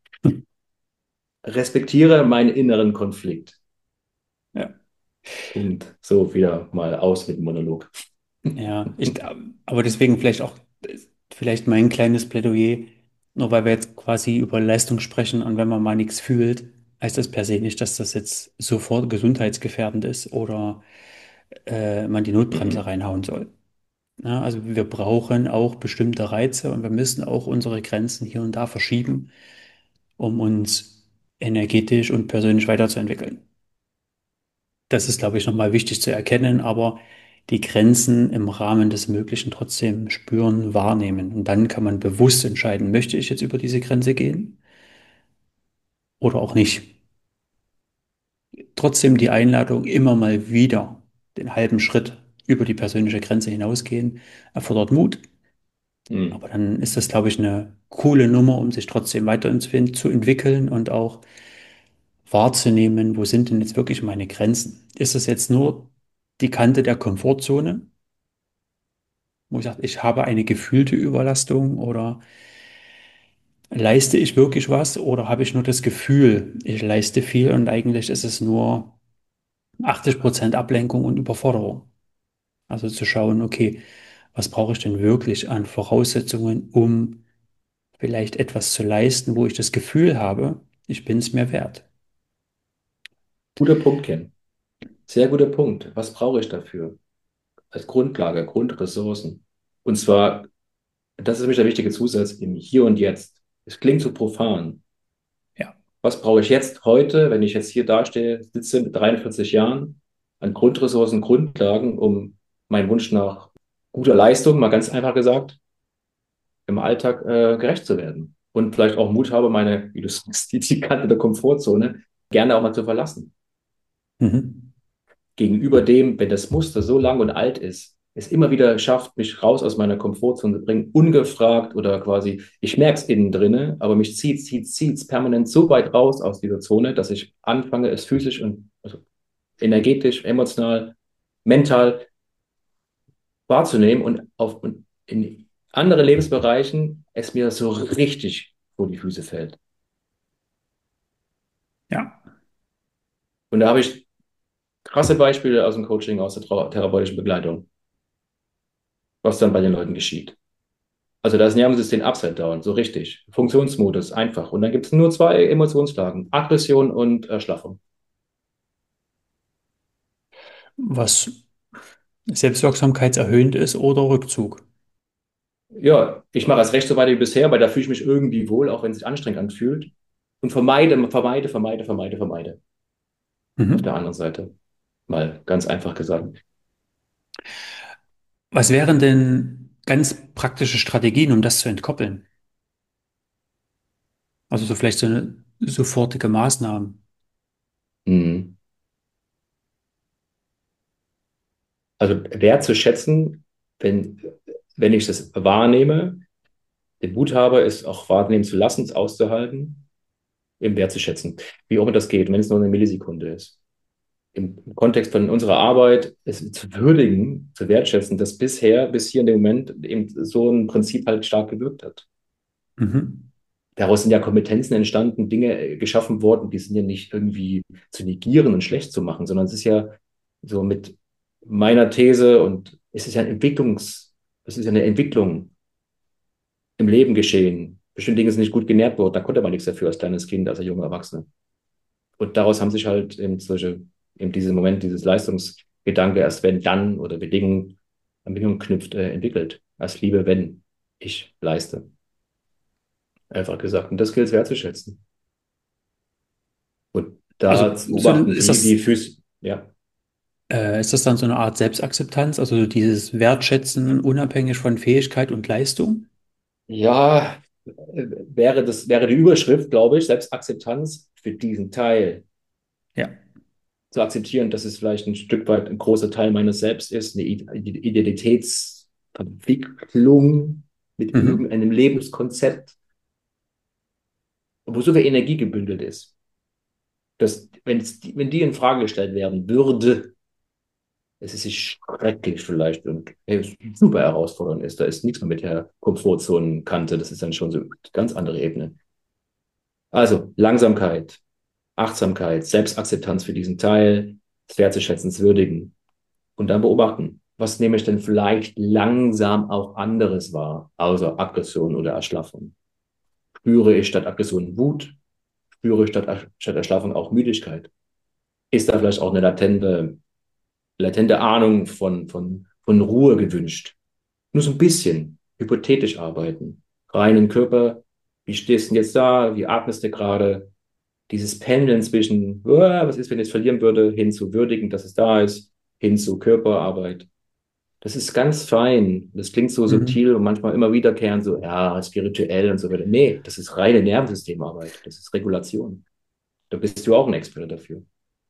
Respektiere meinen inneren Konflikt. Ja. Punkt. So, wieder mal aus mit dem Monolog. Ja, aber deswegen vielleicht auch, vielleicht mein kleines Plädoyer, nur weil wir jetzt quasi über Leistung sprechen und wenn man mal nichts fühlt, heißt das per se nicht, dass das jetzt sofort gesundheitsgefährdend ist oder man die Notbremse Mhm. reinhauen soll. Ja, also wir brauchen auch bestimmte Reize und wir müssen auch unsere Grenzen hier und da verschieben, um uns energetisch und persönlich weiterzuentwickeln. Das ist, glaube ich, nochmal wichtig zu erkennen, aber die Grenzen im Rahmen des Möglichen trotzdem spüren, wahrnehmen. Und dann kann man bewusst entscheiden, möchte ich jetzt über diese Grenze gehen oder auch nicht. Trotzdem die Einladung, immer mal wieder den halben Schritt über die persönliche Grenze hinausgehen, erfordert Mut. Mhm. Aber dann ist das, glaube ich, eine coole Nummer, um sich trotzdem weiterzuentwickeln zu entwickeln und auch wahrzunehmen, wo sind denn jetzt wirklich meine Grenzen? Ist es jetzt nur die Kante der Komfortzone, wo ich sage, ich habe eine gefühlte Überlastung oder leiste ich wirklich was oder habe ich nur das Gefühl, ich leiste viel und eigentlich ist es nur 80% Ablenkung und Überforderung. Also zu schauen, okay, was brauche ich denn wirklich an Voraussetzungen, um vielleicht etwas zu leisten, wo ich das Gefühl habe, ich bin es mir wert. Guter Punkt, Ken. Sehr guter Punkt. Was brauche ich dafür? Als Grundlage, Grundressourcen. Und zwar, das ist nämlich der wichtige Zusatz im Hier und Jetzt. Es klingt so profan. Ja. Was brauche ich jetzt heute, wenn ich jetzt hier dastehe, sitze mit 43 Jahren, an Grundressourcen, Grundlagen, um meinen Wunsch nach guter Leistung, mal ganz einfach gesagt, im Alltag gerecht zu werden. Und vielleicht auch Mut habe, wie du sagst, die Kante der Komfortzone gerne auch mal zu verlassen. Mhm. Gegenüber dem, wenn das Muster so lang und alt ist, es immer wieder schafft, mich raus aus meiner Komfortzone zu bringen, ungefragt oder quasi, ich merke es innen drinne, aber mich zieht permanent so weit raus aus dieser Zone, dass ich anfange, es physisch und also energetisch, emotional, mental wahrzunehmen und in anderen Lebensbereichen es mir so richtig vor die Füße fällt. Ja. Und da habe ich krasse Beispiele aus dem Coaching, aus der therapeutischen Begleitung, was dann bei den Leuten geschieht. Also das Nervensystem Upside Down, so richtig. Funktionsmodus, einfach. Und dann gibt es nur zwei Emotionslagen, Aggression und Erschlaffung. Was selbstwirksamkeitserhöhend ist oder Rückzug. Ja, ich mache es recht so weiter wie bisher, weil da fühle ich mich irgendwie wohl, auch wenn es sich anstrengend anfühlt. Und vermeide. Auf der Mhm. anderen Seite. Mal ganz einfach gesagt. Was wären denn ganz praktische Strategien, um das zu entkoppeln? Also so vielleicht so eine sofortige Maßnahmen. Mhm. Also wertzuschätzen, wenn, wenn ich das wahrnehme, den Mut habe, es auch wahrnehmen zu lassen, es auszuhalten, eben wertzuschätzen. Wie auch immer das geht, wenn es nur eine Millisekunde ist. Im Kontext von unserer Arbeit es zu würdigen, zu wertschätzen, dass bisher, bis hier in dem Moment eben so ein Prinzip halt stark gewirkt hat. Mhm. Daraus sind ja Kompetenzen entstanden, Dinge geschaffen worden, die sind ja nicht irgendwie zu negieren und schlecht zu machen, sondern es ist ja so mit meiner These und es ist ja es ist ja eine Entwicklung im Leben geschehen. Bestimmte Dinge sind nicht gut genährt worden, da konnte man nichts dafür als kleines Kind, als junger Erwachsener. Und daraus haben sich halt eben eben diesen Moment, dieses Leistungsgedanke, erst wenn, dann oder an Bedingungen knüpft, entwickelt. Als Liebe, wenn ich leiste. Einfach gesagt. Und das gilt es wertzuschätzen. Und Also da zu so, beobachten, wie Füße, ja. ist das dann so eine Art Selbstakzeptanz, also dieses Wertschätzen unabhängig von Fähigkeit und Leistung? Ja, wäre die Überschrift, glaube ich, Selbstakzeptanz für diesen Teil Ja. zu akzeptieren, dass es vielleicht ein Stück weit ein großer Teil meines Selbst ist, eine Identitätsverwicklung mit Mhm. irgendeinem Lebenskonzept, wo so viel Energie gebündelt ist, dass wenn die in Frage gestellt werden würde, es ist sich schrecklich vielleicht und super herausfordernd ist. Da ist nichts mehr mit der Komfortzonenkante. Das ist dann schon so eine ganz andere Ebene. Also Langsamkeit, Achtsamkeit, Selbstakzeptanz für diesen Teil, das wertzuschätzen, würdigen und dann beobachten. Was nehme ich denn vielleicht langsam auch anderes wahr, außer Aggression oder Erschlaffung? Spüre ich statt Aggression Wut? Spüre ich statt Erschlaffung auch Müdigkeit? Ist da vielleicht auch eine latente Ahnung von Ruhe gewünscht? Nur so ein bisschen hypothetisch arbeiten. Reinen Körper, wie stehst du denn jetzt da? Wie atmest du gerade? Dieses Pendeln zwischen, was ist, wenn ich es verlieren würde, hin zu würdigen, dass es da ist, hin zu Körperarbeit. Das ist ganz fein. Das klingt so Mhm. subtil und manchmal immer wiederkehrend, so, ja, spirituell und so weiter. Nee, das ist reine Nervensystemarbeit. Das ist Regulation. Da bist du auch ein Experte dafür.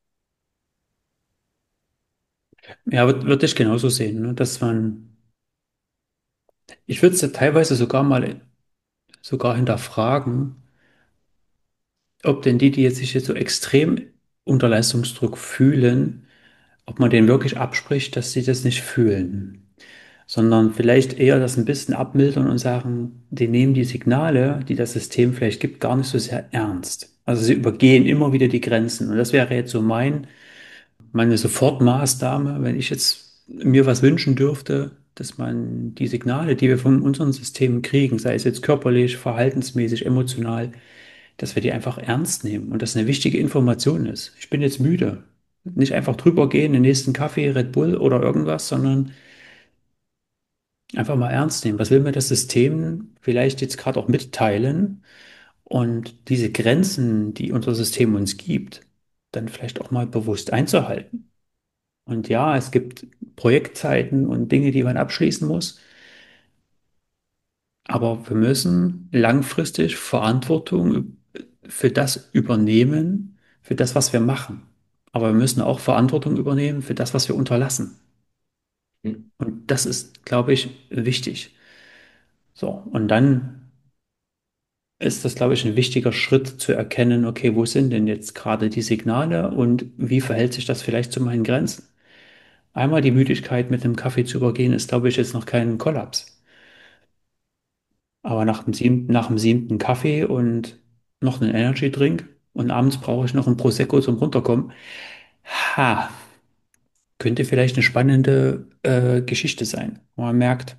Ja, würde ich genauso sehen, ne? Dass man, ich würde es ja teilweise sogar hinterfragen, ob denn die jetzt sich jetzt so extrem unter Leistungsdruck fühlen, ob man denen wirklich abspricht, dass sie das nicht fühlen, sondern vielleicht eher das ein bisschen abmildern und sagen, die nehmen die Signale, die das System vielleicht gibt, gar nicht so sehr ernst. Also sie übergehen immer wieder die Grenzen. Und das wäre jetzt so meine Sofortmaßnahme, wenn ich jetzt mir was wünschen dürfte, dass man die Signale, die wir von unseren Systemen kriegen, sei es jetzt körperlich, verhaltensmäßig, emotional, dass wir die einfach ernst nehmen und das eine wichtige Information ist. Ich bin jetzt müde. Nicht einfach drüber gehen, den nächsten Kaffee, Red Bull oder irgendwas, sondern einfach mal ernst nehmen. Was will mir das System vielleicht jetzt gerade auch mitteilen? Und diese Grenzen, die unser System uns gibt, dann vielleicht auch mal bewusst einzuhalten. Und ja, es gibt Projektzeiten und Dinge, die man abschließen muss, aber wir müssen langfristig Verantwortung für das übernehmen, für das, was wir machen. Aber wir müssen auch Verantwortung übernehmen für das, was wir unterlassen. Hm. Und das ist, glaube ich, wichtig. So, und dann ist das, glaube ich, ein wichtiger Schritt zu erkennen, okay, wo sind denn jetzt gerade die Signale und wie verhält sich das vielleicht zu meinen Grenzen? Einmal die Müdigkeit mit dem Kaffee zu übergehen, ist, glaube ich, jetzt noch kein Kollaps. Aber nach dem siebten Kaffee und noch einen Energy Drink und abends brauche ich noch ein Prosecco zum Runterkommen. Ha, könnte vielleicht eine spannende Geschichte sein, wo man merkt,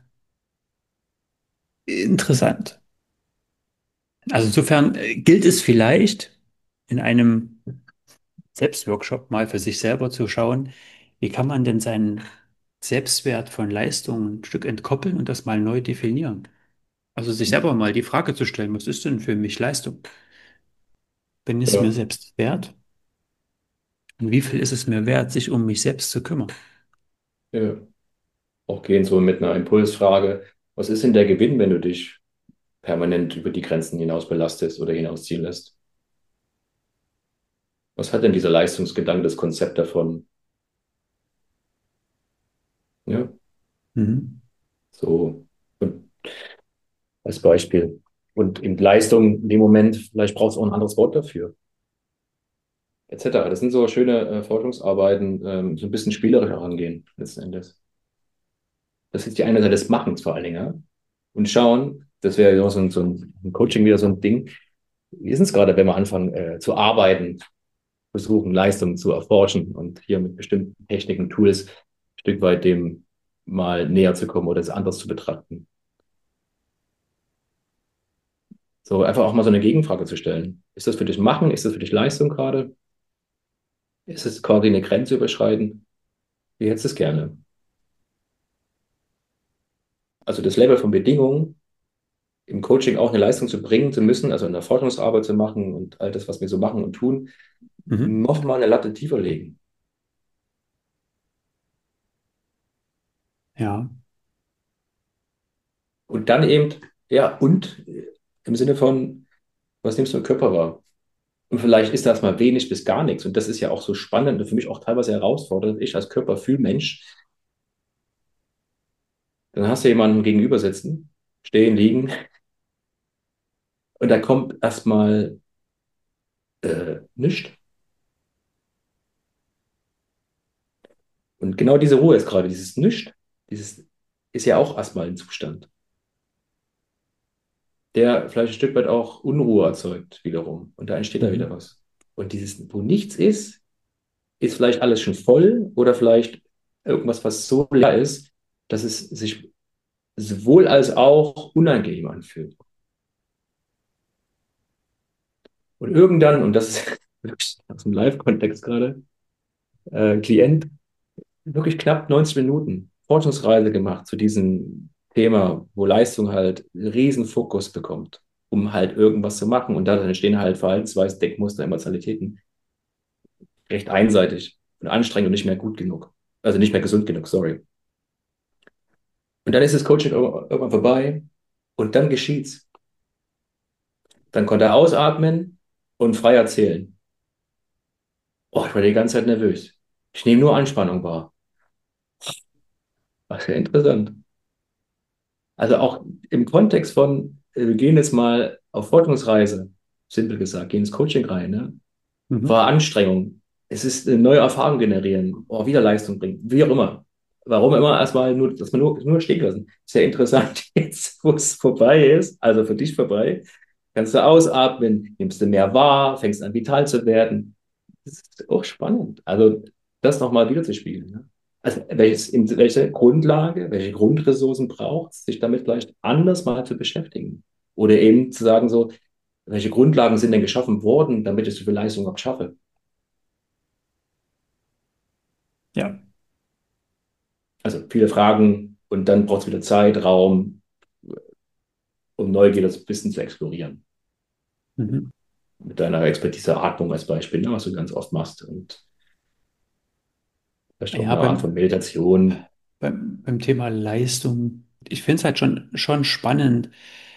interessant. Also insofern gilt es vielleicht in einem Selbstworkshop mal für sich selber zu schauen, wie kann man denn seinen Selbstwert von Leistung ein Stück entkoppeln und das mal neu definieren. Also sich selber mal die Frage zu stellen, was ist denn für mich Leistung? Bin ich es mir Ja, selbst wert? Und wie viel ist es mir wert, sich um mich selbst zu kümmern? ja. Auch gehen so mit einer Impulsfrage. Was ist denn der Gewinn, wenn du dich permanent über die Grenzen hinaus belastest oder hinausziehen lässt? Was hat denn dieser Leistungsgedanke, das Konzept davon? Mhm. So als Beispiel. Und in Leistung in dem Moment, vielleicht braucht es auch ein anderes Wort dafür, etc. Das sind so schöne Forschungsarbeiten, so ein bisschen spielerisch herangehen, letzten Endes. Das ist die eine Seite des Machens vor allen Dingen, ja? Und schauen, das wäre ja auch so ein Coaching wieder so ein Ding. Wie ist es gerade, wenn wir anfangen zu arbeiten, versuchen, Leistungen zu erforschen und hier mit bestimmten Techniken, Tools ein Stück weit dem mal näher zu kommen oder es anders zu betrachten? So einfach auch mal so eine Gegenfrage zu stellen. Ist das für dich Machen? Ist das für dich Leistung gerade? Ist es quasi eine Grenze überschreiten? Wie hättest du es gerne? Also das Level von Bedingungen im Coaching auch eine Leistung zu bringen zu müssen, also in der Forschungsarbeit zu machen und all das, was wir so machen und tun, Mhm. noch mal eine Latte tiefer legen. Ja. Und dann eben, ja, und im Sinne von, was nimmst du im Körper wahr? Und vielleicht ist das mal wenig bis gar nichts. Und das ist ja auch so spannend und für mich auch teilweise herausfordernd. Ich als Körperfühlmensch, dann hast du jemanden gegenüber sitzen, stehen, liegen, und da kommt erstmal nichts. Und genau diese Ruhe ist gerade, dieses Nichts, dieses ist ja auch erstmal ein Zustand, der vielleicht ein Stück weit auch Unruhe erzeugt wiederum. Und da entsteht da wieder Mhm. was. Und dieses, wo nichts ist vielleicht alles schon voll oder vielleicht irgendwas, was so leer ist, dass es sich sowohl als auch unangenehm anfühlt. Und irgendwann, und das ist wirklich aus dem Live-Kontext gerade, Klient, wirklich knapp 90 Minuten Forschungsreise gemacht zu diesem Thema, wo Leistung halt einen riesen Fokus bekommt, um halt irgendwas zu machen. Und dadurch entstehen halt Verhaltensweisen, Denkmuster, Emotionalitäten recht einseitig und anstrengend und nicht mehr gut genug. Also nicht mehr gesund genug, sorry. Und dann ist das Coaching irgendwann vorbei und dann geschieht's. Dann konnte er ausatmen und frei erzählen. Oh, ich war die ganze Zeit nervös. Ich nehme nur Anspannung wahr. War sehr interessant. Also auch im Kontext von, wir gehen jetzt mal auf Forschungsreise, simpel gesagt, gehen ins Coaching rein, ne? Mhm. War Anstrengung. Es ist eine neue Erfahrung generieren, oh, wieder Leistung bringen, wie auch immer. Warum immer erstmal nur, dass man nur stehen lassen. Sehr interessant, jetzt, wo es vorbei ist, also für dich vorbei, kannst du ausatmen, nimmst du mehr wahr, fängst an vital zu werden. Das ist auch spannend. Also das nochmal wieder zu spielen. Ne? Also welche Grundlage, welche Grundressourcen braucht es, sich damit vielleicht anders mal zu beschäftigen? Oder eben zu sagen so, welche Grundlagen sind denn geschaffen worden, damit ich so viel Leistung überhaupt schaffe? Ja. Also viele Fragen und dann braucht es wieder Zeit, Raum, um Neugier das Wissen zu explorieren. Mhm. Mit deiner Expertise Atmung als Beispiel, ne, was du ganz oft machst und vielleicht auch Ja, eine Art von Meditation. beim Thema Leistung, ich finde es halt schon spannend.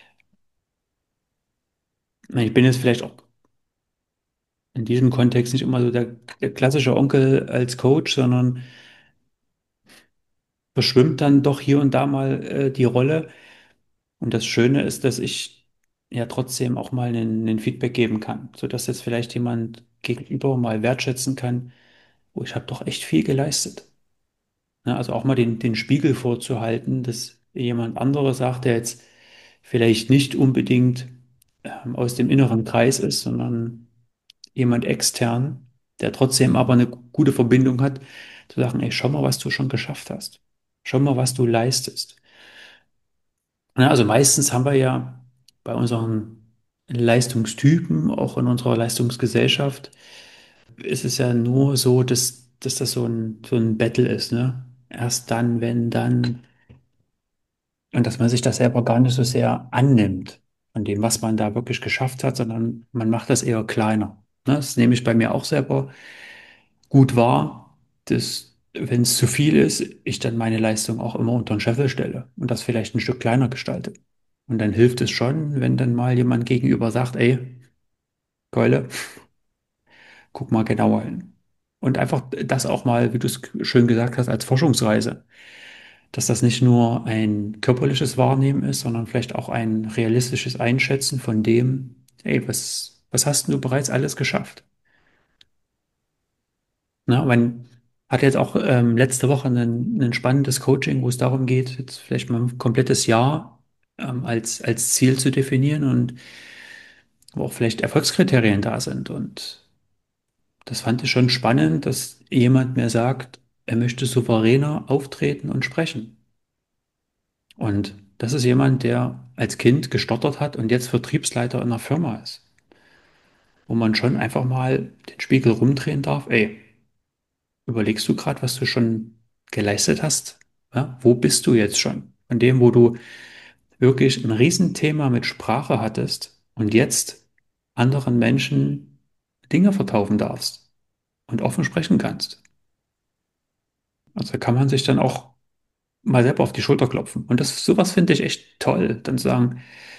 Ich meine, ich bin jetzt vielleicht auch in diesem Kontext nicht immer so der klassische Onkel als Coach, sondern verschwimmt dann doch hier und da mal die Rolle. Und das Schöne ist, dass ich ja trotzdem auch mal einen Feedback geben kann, sodass jetzt vielleicht jemand gegenüber mal wertschätzen kann, oh, ich habe doch echt viel geleistet. Ne, also auch mal den Spiegel vorzuhalten, dass jemand anderes sagt, der jetzt vielleicht nicht unbedingt aus dem inneren Kreis ist, sondern jemand extern, der trotzdem aber eine gute Verbindung hat, zu sagen, ey, schau mal, was du schon geschafft hast. Schau mal, was du leistest. Ja, also meistens haben wir ja bei unseren Leistungstypen, auch in unserer Leistungsgesellschaft, ist es ja nur so, dass das so ein Battle ist, ne? Erst dann, wenn dann, und dass man sich das selber gar nicht so sehr annimmt, von dem, was man da wirklich geschafft hat, sondern man macht das eher kleiner. Ne? Das nehme ich bei mir auch selber gut wahr, dass, wenn es zu viel ist, ich dann meine Leistung auch immer unter den Scheffel stelle und das vielleicht ein Stück kleiner gestalte. Und dann hilft es schon, wenn dann mal jemand gegenüber sagt, ey, Keule, guck mal genauer hin. Und einfach das auch mal, wie du es schön gesagt hast, als Forschungsreise. dass das nicht nur ein körperliches Wahrnehmen ist, sondern vielleicht auch ein realistisches Einschätzen von dem, ey, was hast denn du bereits alles geschafft? Na, man hat jetzt auch letzte Woche ein spannendes Coaching, wo es darum geht, jetzt vielleicht mal ein komplettes Jahr als Ziel zu definieren und wo auch vielleicht Erfolgskriterien da sind. Und das fand ich schon spannend, dass jemand mir sagt, er möchte souveräner auftreten und sprechen. Und das ist jemand, der als Kind gestottert hat und jetzt Vertriebsleiter in einer Firma ist, wo man schon einfach mal den Spiegel rumdrehen darf. Ey, überlegst du gerade, was du schon geleistet hast? Ja, wo bist du jetzt schon? Von dem, wo du wirklich ein Riesenthema mit Sprache hattest und jetzt anderen Menschen Dinge verkaufen darfst und offen sprechen kannst. Also kann man sich dann auch mal selber auf die Schulter klopfen. Und sowas finde ich echt toll. Dann sagen,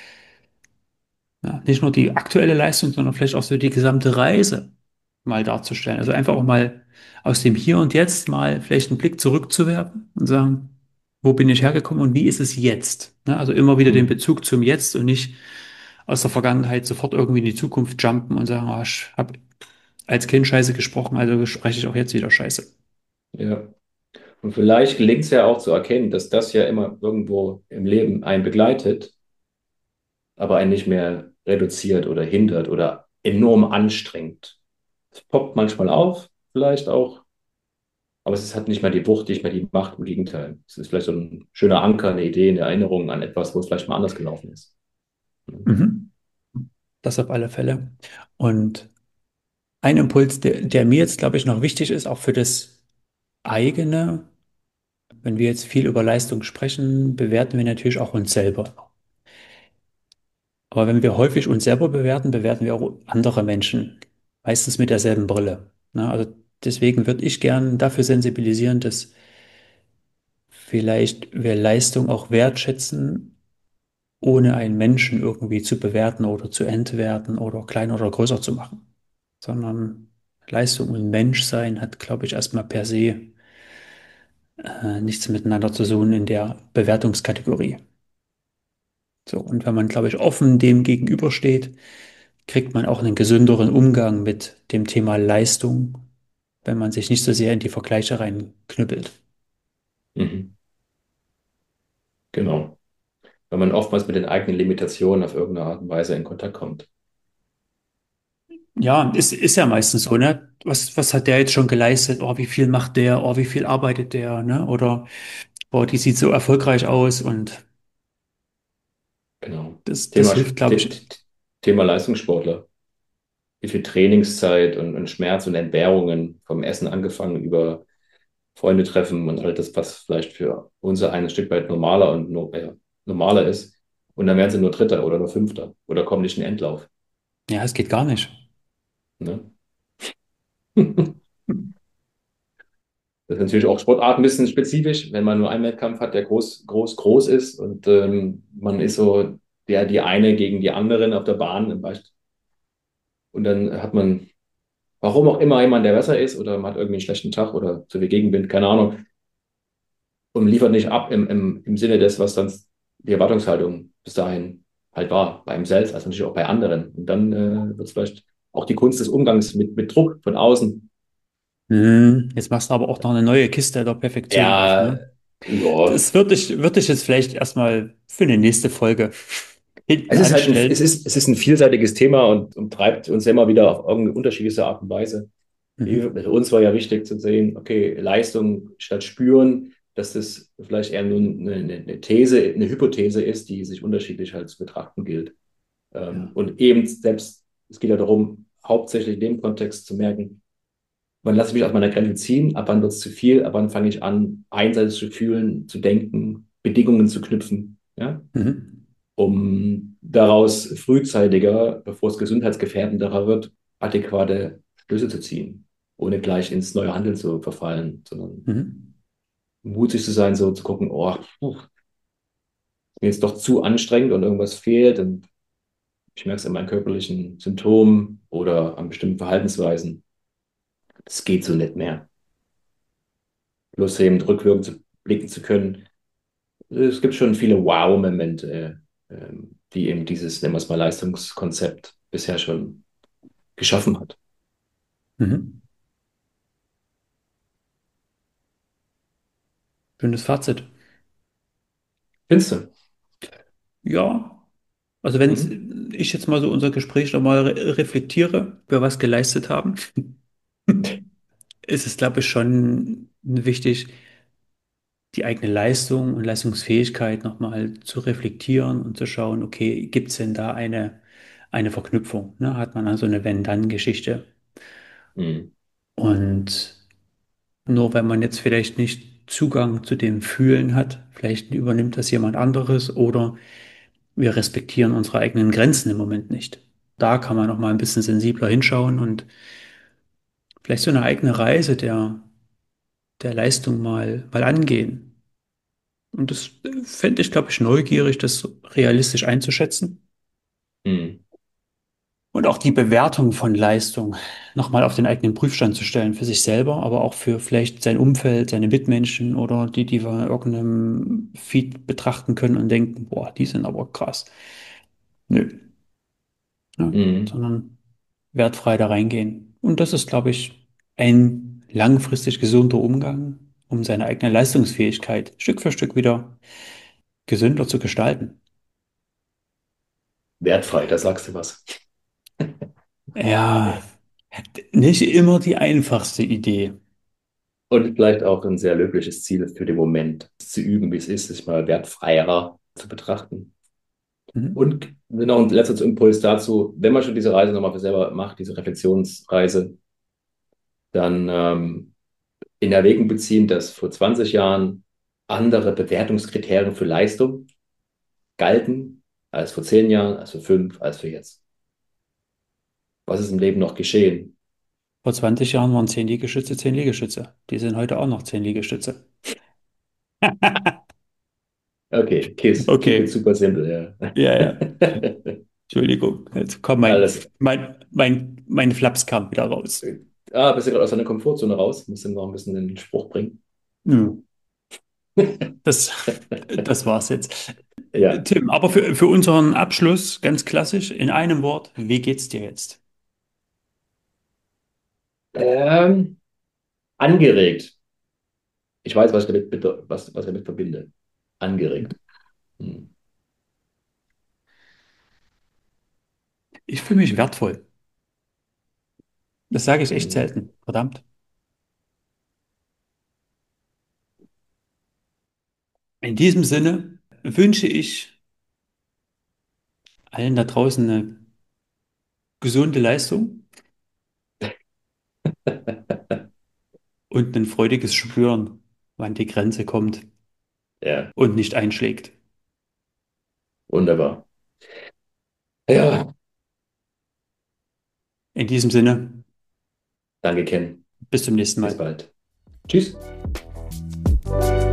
ja, nicht nur die aktuelle Leistung, sondern vielleicht auch so die gesamte Reise mal darzustellen. Also einfach auch mal aus dem Hier und Jetzt mal vielleicht einen Blick zurückzuwerfen und sagen, wo bin ich hergekommen und wie ist es jetzt? Ne? Also immer wieder den Hm. Bezug zum Jetzt und nicht aus der Vergangenheit sofort irgendwie in die Zukunft jumpen und sagen, ah, ich habe als Kind Scheiße gesprochen, also spreche ich auch jetzt wieder Scheiße. Ja. Und vielleicht gelingt es ja auch zu erkennen, dass das ja immer irgendwo im Leben einen begleitet, aber einen nicht mehr reduziert oder hindert oder enorm anstrengt. Es poppt manchmal auf, vielleicht auch, aber es hat nicht mehr die Wucht, nicht mehr die Macht, im Gegenteil. Es ist vielleicht so ein schöner Anker, eine Idee, eine Erinnerung an etwas, wo es vielleicht mal anders gelaufen ist. Mhm. Das auf alle Fälle. Und ein Impuls, der mir jetzt, glaube ich, noch wichtig ist, auch für das eigene, wenn wir jetzt viel über Leistung sprechen, bewerten wir natürlich auch uns selber. Aber wenn wir häufig uns selber bewerten, bewerten wir auch andere Menschen, meistens mit derselben Brille. Na, also deswegen würde ich gern dafür sensibilisieren, dass vielleicht wir Leistung auch wertschätzen, ohne einen Menschen irgendwie zu bewerten oder zu entwerten oder kleiner oder größer zu machen. Sondern Leistung und Menschsein hat, glaube ich, erstmal per se nichts miteinander zu tun in der Bewertungskategorie. So, und wenn man, glaube ich, offen dem gegenübersteht, kriegt man auch einen gesünderen Umgang mit dem Thema Leistung, wenn man sich nicht so sehr in die Vergleiche reinknüppelt. Mhm. Genau. Weil man oftmals mit den eigenen Limitationen auf irgendeine Art und Weise in Kontakt kommt. Ja, ist ja meistens so, ne? Was hat der jetzt schon geleistet? Oh, wie viel macht der? Oh, wie viel arbeitet der? Ne? Oder, oh, die sieht so erfolgreich aus und Genau. das hilft, glaube The ich. Thema Leistungssportler. Wie viel Trainingszeit und Schmerz und Entbehrungen vom Essen angefangen über Freunde treffen und all das, was vielleicht für unser ein Stück weit normaler und normaler ist. Und dann werden sie nur Dritter oder nur Fünfter oder kommen nicht in den Endlauf. Ja, es geht gar nicht. Ne? Das ist natürlich auch Sportart ein bisschen spezifisch, wenn man nur einen Wettkampf hat, der groß, groß, groß ist und man ist so die eine gegen die anderen auf der Bahn im Beispiel. Und dann hat man, warum auch immer, jemand, der besser ist oder man hat irgendwie einen schlechten Tag oder zu viel Gegenwind, keine Ahnung, und liefert nicht ab im Sinne des, was dann die Erwartungshaltung bis dahin halt war, bei ihm selbst, also natürlich auch bei anderen. Und dann wird es vielleicht auch die Kunst des Umgangs mit Druck von außen. Jetzt machst du aber auch noch eine neue Kiste der Perfektion auf, Ja, ne? ja. Das würde ich jetzt vielleicht erstmal für eine nächste Folge hinten Es ist halt anstellen. es ist ein vielseitiges Thema und treibt uns immer wieder auf irgendeine unterschiedliche Art und Weise. Mhm. Für uns war ja wichtig zu sehen, okay, Leistung statt Spüren, dass das vielleicht eher nur eine These, eine Hypothese ist, die sich unterschiedlich halt zu betrachten gilt. Ja. Und eben selbst, es geht ja darum, hauptsächlich in dem Kontext zu merken, wann lasse ich mich aus meiner Grenze ziehen, ab wann wird es zu viel, ab wann fange ich an, einseitig zu fühlen, zu denken, Bedingungen zu knüpfen, ja, Mhm. um daraus frühzeitiger, bevor es gesundheitsgefährdenderer wird, adäquate Schlüsse zu ziehen, ohne gleich ins neue Handeln zu verfallen, sondern Mhm. mutig zu sein, so zu gucken, oh, mir ist doch zu anstrengend und irgendwas fehlt und ich merke es an meinen körperlichen Symptomen oder an bestimmten Verhaltensweisen. Das geht so nicht mehr. Bloß eben rückwirkend blicken zu können. es gibt schon viele Wow-Momente, die eben dieses, nennen wir es mal, Leistungskonzept bisher schon geschaffen hat. Mhm. Schönes Fazit. Findest du? Ja, also wenn Mhm. ich jetzt mal so unser Gespräch nochmal reflektiere, wer was geleistet haben, ist es, glaube ich, schon wichtig, die eigene Leistung und Leistungsfähigkeit nochmal zu reflektieren und zu schauen, okay, gibt es denn da eine Verknüpfung? Ne? Hat man also eine Wenn-Dann-Geschichte? Mhm. Und nur wenn man jetzt vielleicht nicht Zugang zu dem Fühlen hat, vielleicht übernimmt das jemand anderes oder wir respektieren unsere eigenen Grenzen im Moment nicht. Da kann man noch mal ein bisschen sensibler hinschauen und vielleicht so eine eigene Reise der Leistung mal angehen. Und das fände ich, glaube ich, neugierig, das realistisch einzuschätzen. Mhm. Und auch die Bewertung von Leistung nochmal auf den eigenen Prüfstand zu stellen, für sich selber, aber auch für vielleicht sein Umfeld, seine Mitmenschen oder die, die wir in irgendeinem Feed betrachten können und denken, boah, die sind aber krass. Nö, ne? Mhm. Sondern wertfrei da reingehen. Und das ist, glaube ich, ein langfristig gesunder Umgang, um seine eigene Leistungsfähigkeit Stück für Stück wieder gesünder zu gestalten. Wertfrei, da sagst du was. Ja, nicht immer die einfachste Idee. Und vielleicht auch ein sehr löbliches Ziel für den Moment, zu üben, wie es ist, sich mal wertfreier zu betrachten. Mhm. Und noch ein letzter Impuls dazu, wenn man schon diese Reise nochmal für selber macht, diese Reflexionsreise, dann in Erwägung beziehen, dass vor 20 Jahren andere Bewertungskriterien für Leistung galten als vor 10 Jahren, als vor 5, als für jetzt. Was ist im Leben noch geschehen? Vor 20 Jahren waren 10 Liegestütze 10 Liegestütze. Die sind heute auch noch 10 Liegestütze. Okay, keep it Okay, super simple, ja. ja, ja. Entschuldigung. Jetzt kommt Alles. mein Flaps kam wieder raus. Bist du gerade aus deiner Komfortzone raus? Musst du noch ein bisschen den Spruch bringen. Nö, das, das war's jetzt. Ja. Tim, aber für unseren Abschluss ganz klassisch in einem Wort, wie geht's dir jetzt? Ähm, Angeregt. Ich weiß, was ich damit verbinde. Angeregt. Hm. Ich fühle mich wertvoll. Das sage ich echt Hm. selten. Verdammt. In diesem Sinne wünsche ich allen da draußen eine gesunde Leistung und ein freudiges Spüren, wann die Grenze kommt Ja, und nicht einschlägt. wunderbar. Ja, In diesem Sinne, danke, Ken. bis zum nächsten Bis Mal. bald. Tschüss.